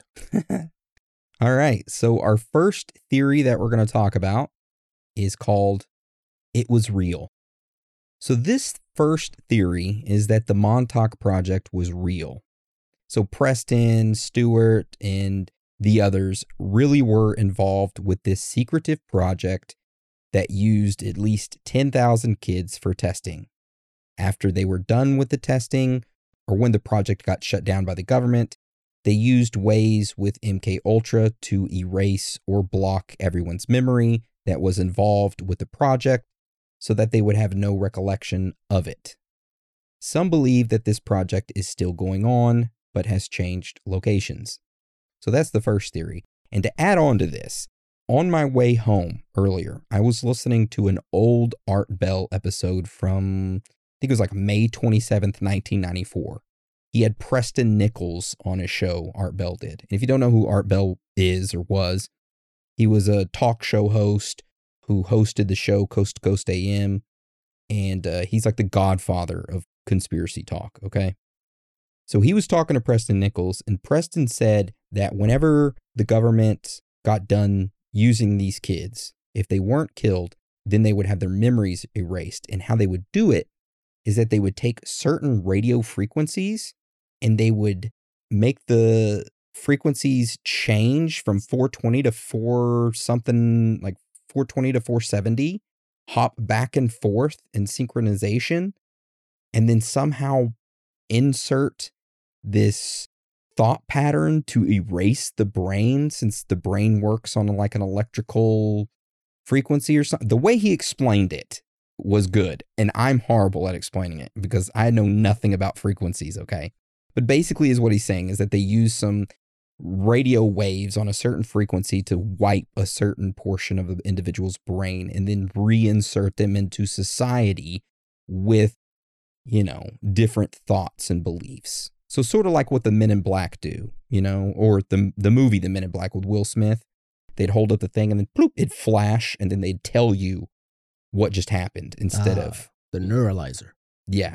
All right. So our first theory that we're going to talk about is called It Was Real. So this first theory is that the Montauk Project was real. So Preston, Stuart, and the others really were involved with this secretive project that used at least 10,000 kids for testing. After they were done with the testing, or when the project got shut down by the government, they used ways with MKUltra to erase or block everyone's memory that was involved with the project so that they would have no recollection of it. Some believe that this project is still going on, but has changed locations. So that's the first theory. And to add on to this, on my way home earlier, I was listening to an old Art Bell episode from, I think it was May 27th, 1994. he had Preston Nichols on his show, Art Bell did. And if you don't know who Art Bell is or was, he was a talk show host who hosted the show Coast to Coast AM. And he's like the godfather of conspiracy talk, okay? So he was talking to Preston Nichols, and Preston said that whenever the government got done using these kids, if they weren't killed, then they would have their memories erased. And how they would do it is that they would take certain radio frequencies and they would make the frequencies change from 420 to 420 to 470, hop back and forth in synchronization, and then somehow insert this thought pattern to erase the brain, since the brain works on like an electrical frequency or something. The way he explained it was good, and I'm horrible at explaining it because I know nothing about frequencies, okay? But basically is what he's saying is that they use some radio waves on a certain frequency to wipe a certain portion of the individual's brain and then reinsert them into society with, you know, different thoughts and beliefs. So sort of like what the Men in Black do, you know, or the movie The Men in Black with Will Smith. They'd hold up the thing and then bloop, it'd flash, and then they'd tell you what just happened instead of the neuralizer. Yeah.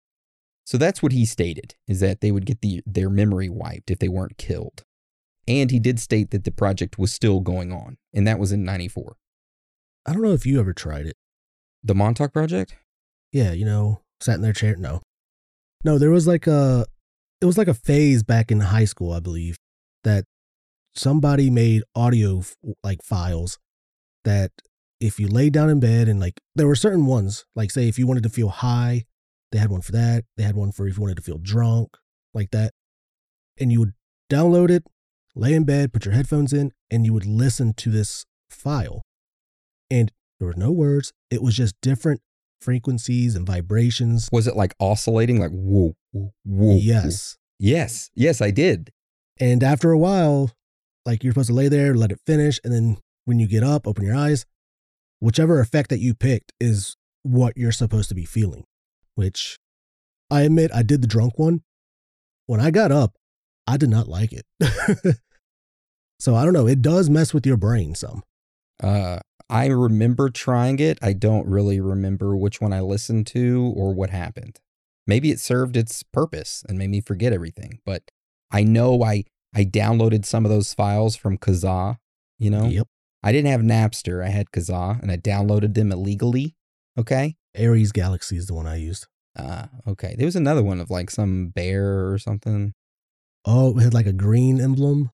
So that's what he stated, is that they would get their memory wiped if they weren't killed. And he did state that the project was still going on, and that was in 94. I don't know if you ever tried it. The Montauk Project? Yeah, you know, sat in their chair. No, there was like it was like a phase back in high school, I believe, that somebody made audio like files that if you lay down in bed and like, there were certain ones, like say if you wanted to feel high, they had one for that. They had one for if you wanted to feel drunk, like that. And you would download it, lay in bed, put your headphones in, and you would listen to this file. And there were no words. It was just different frequencies and vibrations. Was it like oscillating, like whoa, whoa, whoa? Yes. Yes. Yes, I did. And after a while, like you're supposed to lay there, let it finish. And then when you get up, open your eyes, whichever effect that you picked is what you're supposed to be feeling, which I admit I did the drunk one. When I got up, I did not like it. So I don't know. It does mess with your brain some. I remember trying it. I don't really remember which one I listened to or what happened. Maybe it served its purpose and made me forget everything. But I know I downloaded some of those files from Kazaa, you know? Yep. I didn't have Napster. I had Kazaa, and I downloaded them illegally. Okay? Ares Galaxy is the one I used. Okay. There was another one of like some bear or something. Oh, it had like a green emblem.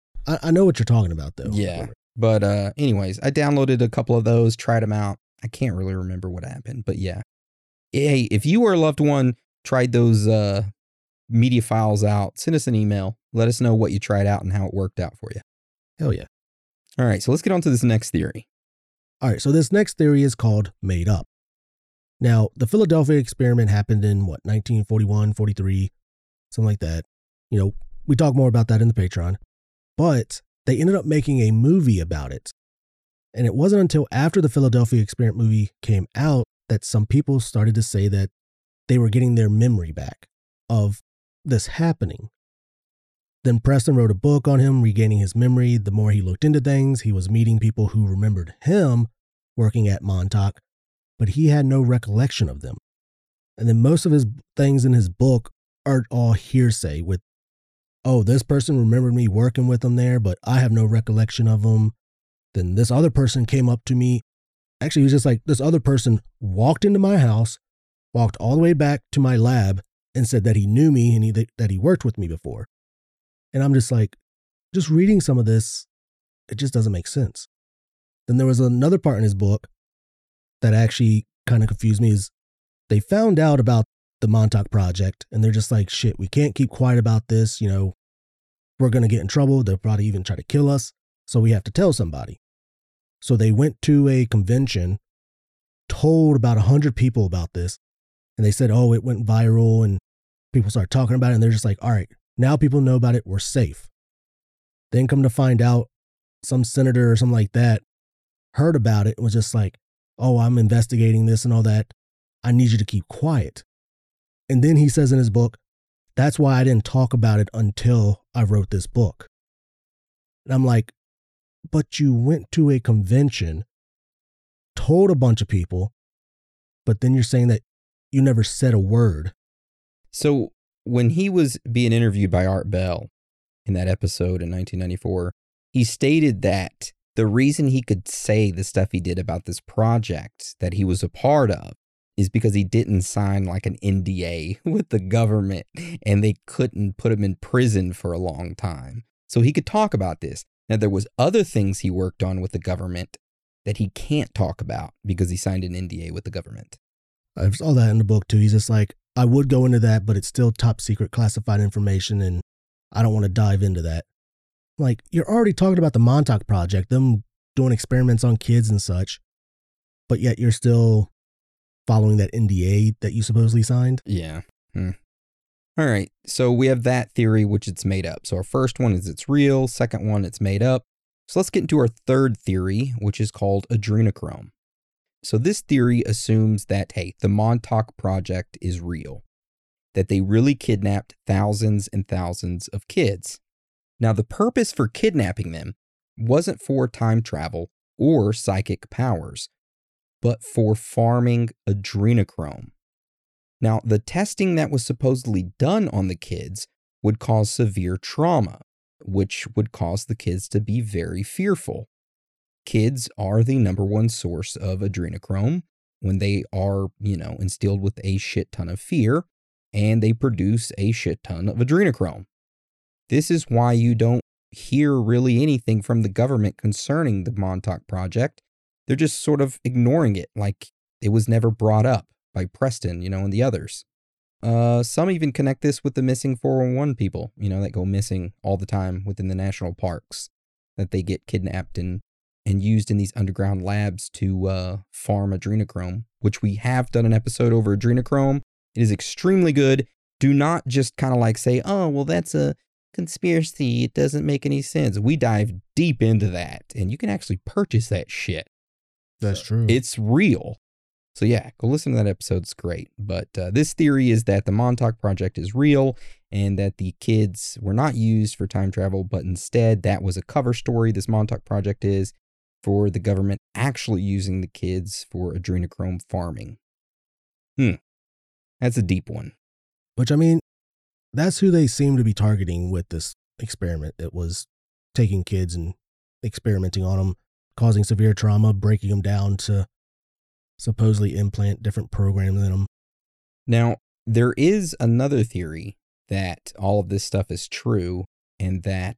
I know what you're talking about, though. Yeah. But anyways, I downloaded a couple of those, tried them out. I can't really remember what happened, but yeah. Hey, if you or a loved one tried those media files out, send us an email. Let us know what you tried out and how it worked out for you. Hell yeah. All right, so let's get on to this next theory. All right, so this next theory is called Made Up. Now, the Philadelphia experiment happened in, 1941, 43, something like that. You know, we talk more about that in the Patreon. But they ended up making a movie about it. And it wasn't until after the Philadelphia experiment movie came out that some people started to say that they were getting their memory back of this happening. Then Preston wrote a book on him regaining his memory. The more he looked into things, he was meeting people who remembered him working at Montauk, but he had no recollection of them. And then most of his things in his book are all hearsay with, oh, this person remembered me working with them there, but I have no recollection of them. Then this other person came up to me. Actually, he was just like, this other person walked into my house, walked all the way back to my lab and said that he knew me and that he worked with me before. And I'm just like, just reading some of this, it just doesn't make sense. Then there was another part in his book that actually kind of confused me is they found out about the Montauk Project and they're just like, shit, we can't keep quiet about this. You know, we're going to get in trouble. They'll probably even try to kill us. So we have to tell somebody. So they went to a convention, told about 100 people about this. And they said, oh, it went viral and people started talking about it. And they're just like, all right, now people know about it. We're safe. Then come to find out some senator or something like that heard about it and was just like, oh, I'm investigating this and all that. I need you to keep quiet. And then he says in his book, That's why I didn't talk about it until I wrote this book. And I'm like, but you went to a convention, told a bunch of people, but then you're saying that you never said a word. So when he was being interviewed by Art Bell in that episode in 1994, he stated that the reason he could say the stuff he did about this project that he was a part of is because he didn't sign like an NDA with the government and they couldn't put him in prison for a long time. So he could talk about this. Now, there was other things he worked on with the government that he can't talk about because he signed an NDA with the government. I saw that in the book too. He's just like, I would go into that, but it's still top secret classified information and I don't want to dive into that. Like, you're already talking about the Montauk Project, them doing experiments on kids and such, but yet you're still following that NDA that you supposedly signed? Yeah. All right. So we have that theory, which it's made up. So our first one is it's real. Second one, it's made up. So let's get into our third theory, which is called adrenochrome. So this theory assumes that, hey, the Montauk Project is real, that they really kidnapped thousands and thousands of kids. Now, the purpose for kidnapping them wasn't for time travel or psychic powers, but for farming adrenochrome. Now, the testing that was supposedly done on the kids would cause severe trauma, which would cause the kids to be very fearful. Kids are the number one source of adrenochrome when they are, instilled with a shit ton of fear, and they produce a shit ton of adrenochrome. This is why you don't hear really anything from the government concerning the Montauk Project. They're just sort of ignoring it like it was never brought up by Preston, and the others. Some even connect this with the missing 411 people, that go missing all the time within the national parks, that they get kidnapped and used in these underground labs to farm adrenochrome, which we have done an episode over adrenochrome. It is extremely good. Do not just kind of like say, oh, well, that's a conspiracy. It doesn't make any sense. We dive deep into that, and you can actually purchase that shit. That's true. It's real. So yeah, go listen to that episode. It's great. But this theory is that the Montauk Project is real and that the kids were not used for time travel, but instead that was a cover story, this Montauk Project is, for the government actually using the kids for adrenochrome farming. That's a deep one. Which, I mean, that's who they seem to be targeting with this experiment. It was taking kids and experimenting on them, causing severe trauma, breaking them down to supposedly implant different programs in them. Now, there is another theory that all of this stuff is true and that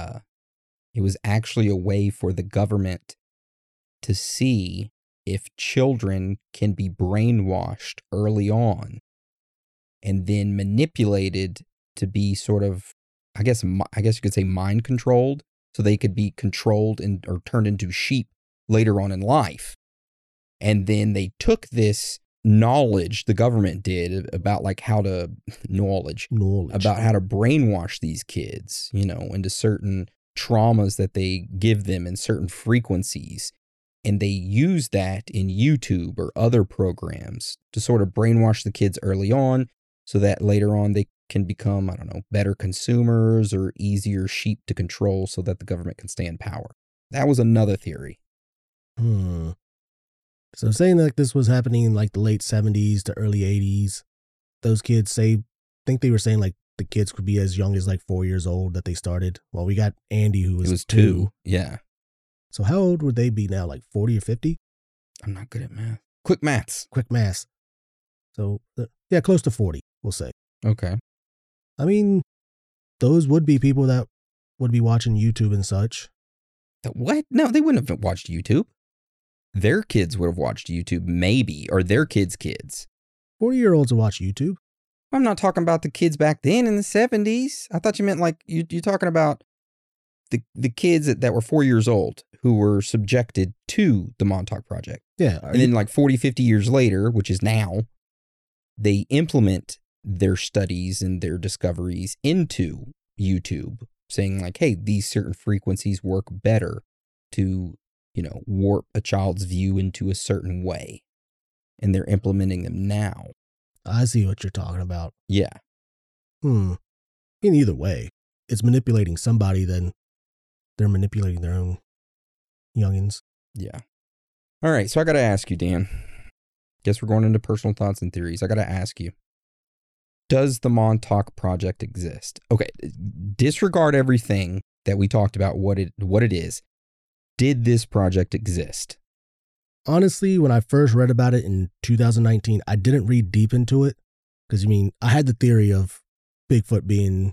it was actually a way for the government to see if children can be brainwashed early on and then manipulated to be sort of, I guess you could say mind controlled, so they could be controlled or turned into sheep later on in life. And then they took this knowledge the government did about like how to about how to brainwash these kids, into certain traumas that they give them in certain frequencies. And they use that in YouTube or other programs to sort of brainwash the kids early on so that later on they can become, better consumers or easier sheep to control so that the government can stay in power. That was another theory. So saying that this was happening in like the late 70s to early 80s, those kids think they were saying like the kids could be as young as like 4 years old that they started. Well, we got Andy who was 2. Yeah. So how old would they be now? Like 40 or 50? I'm not good at math. Quick maths. So yeah, close to 40, we'll say. Okay. I mean, those would be people that would be watching YouTube and such. What? No, they wouldn't have watched YouTube. Their kids would have watched YouTube, maybe, or their kids' kids. 40-year-olds will watch YouTube. I'm not talking about the kids back then in the 70s. I thought you meant like you're talking about the kids that were 4 years old who were subjected to the Montauk Project. Yeah. And then like 40, 50 years later, which is now, they implement their studies and their discoveries into YouTube, saying like, hey, these certain frequencies work better to, warp a child's view into a certain way. And they're implementing them now. I see what you're talking about. Yeah. I mean, either way, it's manipulating somebody, then they're manipulating their own youngins. Yeah. All right, so I got to ask you, Dan. Guess we're going into personal thoughts and theories. I got to ask you, does the Montauk Project exist? Okay, disregard everything that we talked about, what it is. Did this project exist? Honestly, when I first read about it in 2019, I didn't read deep into it because, I had the theory of Bigfoot being,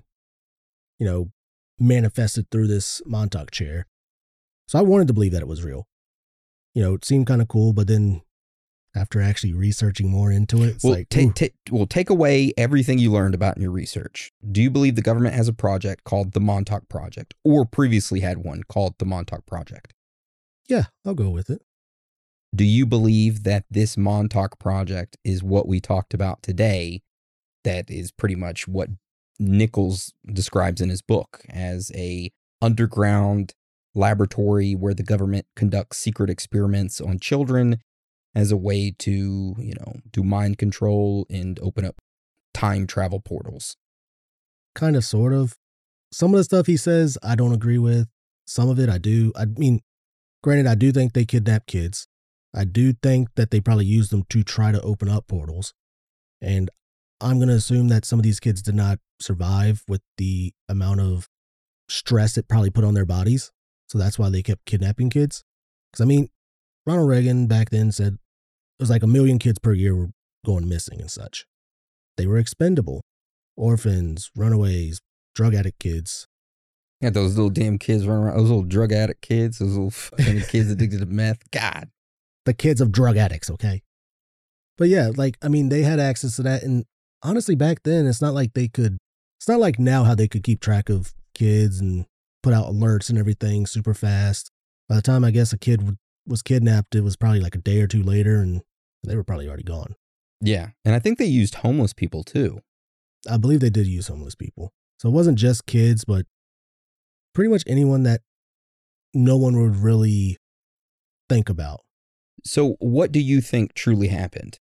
manifested through this Montauk chair. So I wanted to believe that it was real. It seemed kind of cool, but then after actually researching more into it, it's take away everything you learned about in your research. Do you believe the government has a project called the Montauk Project, or previously had one called the Montauk Project? Yeah, I'll go with it. Do you believe that this Montauk Project is what we talked about today? That is pretty much what Nichols describes in his book as a underground laboratory where the government conducts secret experiments on children as a way to, do mind control and open up time travel portals. Kind of, sort of. Some of the stuff he says, I don't agree with. Some of it I do. Granted, I do think they kidnap kids. I do think that they probably use them to try to open up portals. And I'm going to assume that some of these kids did not survive with the amount of stress it probably put on their bodies. So that's why they kept kidnapping kids. Because, Ronald Reagan back then said it was like 1 million kids per year were going missing and such. They were expendable. Orphans, runaways, drug addict kids. Yeah, those little damn kids running around, those little drug addict kids, those little fucking kids addicted to meth. God. The kids of drug addicts, okay? But yeah, they had access to that. And honestly, back then, it's not like now how they could keep track of kids and put out alerts and everything super fast. By the time, I guess, a kid was kidnapped, it was probably like a day or two later, and they were probably already gone. Yeah, and I think they used homeless people, too. I believe they did use homeless people. So it wasn't just kids, but pretty much anyone that no one would really think about. So what do you think truly happened?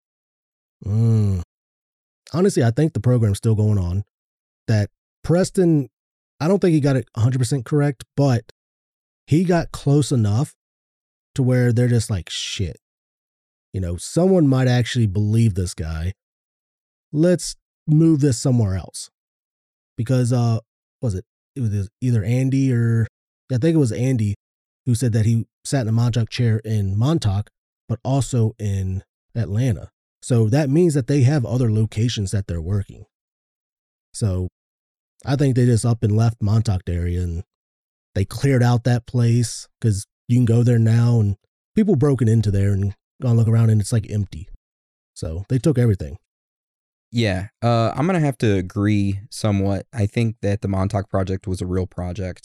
Honestly, I think the program's still going on. That Preston, I don't think he got it 100% correct, but he got close enough to where they're just like, shit. Someone might actually believe this guy. Let's move this somewhere else. Because, it was either Andy or, I think it was Andy who said that he sat in a Montauk chair in Montauk, but also in Atlanta. So that means that they have other locations that they're working. So I think they just up and left Montauk area and they cleared out that place because you can go there now and people broken into there and gone look around and it's like empty. So they took everything. Yeah, I'm going to have to agree somewhat. I think that the Montauk Project was a real project.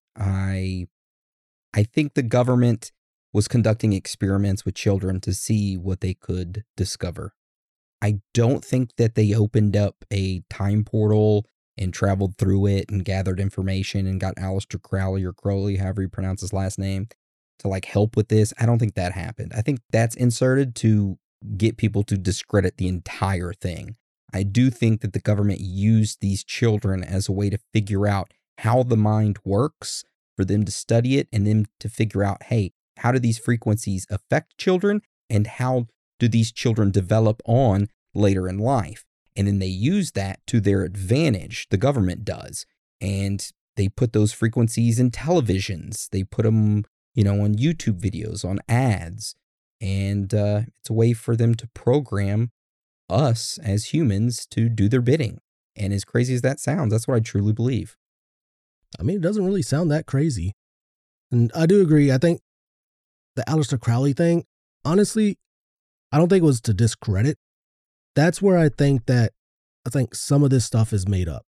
I think the government was conducting experiments with children to see what they could discover. I don't think that they opened up a time portal and traveled through it and gathered information and got Aleister Crowley or Crowley, however you pronounce his last name, to help with this. I don't think that happened. I think that's inserted to get people to discredit the entire thing. I do think that the government used these children as a way to figure out how the mind works, for them to study it and then to figure out, hey, how do these frequencies affect children and how do these children develop on later in life? And then they use that to their advantage, the government does. And they put those frequencies in televisions. They put them, on YouTube videos, on ads. And it's a way for them to program us as humans to do their bidding. And as crazy as that sounds, that's what I truly believe. It doesn't really sound that crazy. And I do agree. I think the Aleister Crowley thing, honestly, I don't think it was to discredit. That's where I think some of this stuff is made up.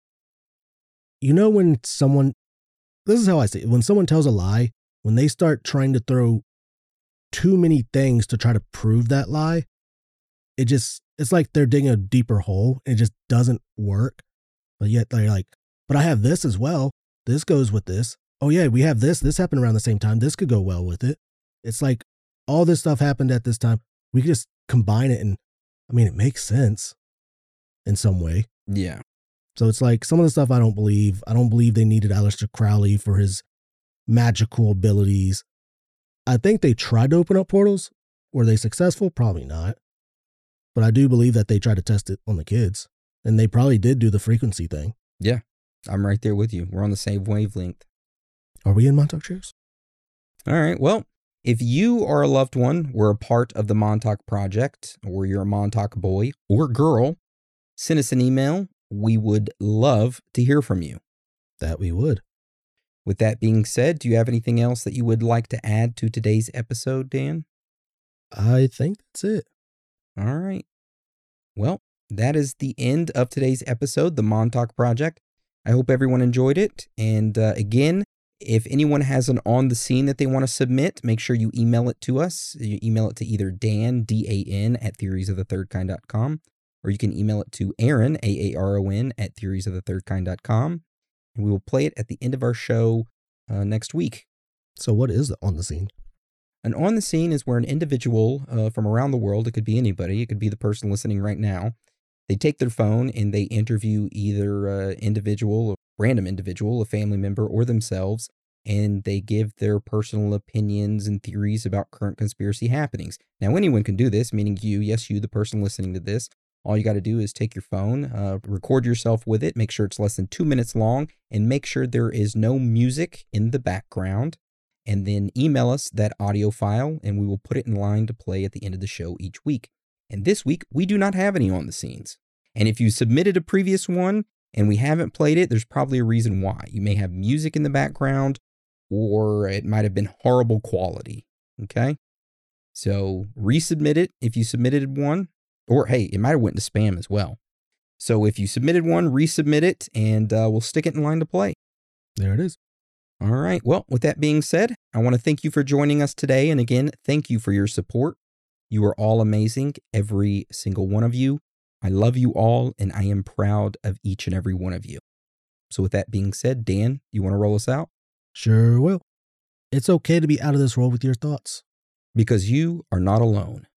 When this is how I say it, when someone tells a lie, when they start trying to throw too many things to try to prove that lie, it's like they're digging a deeper hole and it just doesn't work. But yet they're like, but I have this as well. This goes with this. Oh yeah, we have this. This happened around the same time. This could go well with it. It's like all this stuff happened at this time. We could just combine it and it makes sense in some way. Yeah. So it's like some of the stuff I don't believe. I don't believe they needed Aleister Crowley for his magical abilities. I think they tried to open up portals. Were they successful? Probably not. But I do believe that they tried to test it on the kids. And they probably did do the frequency thing. Yeah, I'm right there with you. We're on the same wavelength. Are we in Montauk chairs? All right. Well, if you are a loved one, we're a part of the Montauk Project, or you're a Montauk boy or girl, send us an email. We would love to hear from you. That we would. With that being said, do you have anything else that you would like to add to today's episode, Dan? I think that's it. All right. Well, that is the end of today's episode, the Montauk Project. I hope everyone enjoyed it. And again, if anyone has an on the scene that they want to submit, make sure you email it to us. You email it to either Dan, D-A-N, at theoriesofthethirdkind.com, or you can email it to Aaron, A-A-R-O-N, at theoriesofthethirdkind.com. And we will play it at the end of our show next week. So what is the on the scene? An on the scene is where an individual from around the world, it could be anybody, it could be the person listening right now, they take their phone and they interview either an individual, a random individual, a family member, or themselves, and they give their personal opinions and theories about current conspiracy happenings. Now, anyone can do this, meaning you, yes, you, the person listening to this. All you got to do is take your phone, record yourself with it, make sure it's less than 2 minutes long, and make sure there is no music in the background. And then email us that audio file, and we will put it in line to play at the end of the show each week. And this week, we do not have any on the scenes. And if you submitted a previous one and we haven't played it, there's probably a reason why. You may have music in the background, or it might have been horrible quality. Okay? So resubmit it if you submitted one. Or, hey, it might have went to spam as well. So if you submitted one, resubmit it, and we'll stick it in line to play. There it is. All right. Well, with that being said, I want to thank you for joining us today. And again, thank you for your support. You are all amazing, every single one of you. I love you all, and I am proud of each and every one of you. So with that being said, Dan, you want to roll us out? Sure will. It's okay to be out of this world with your thoughts. Because you are not alone.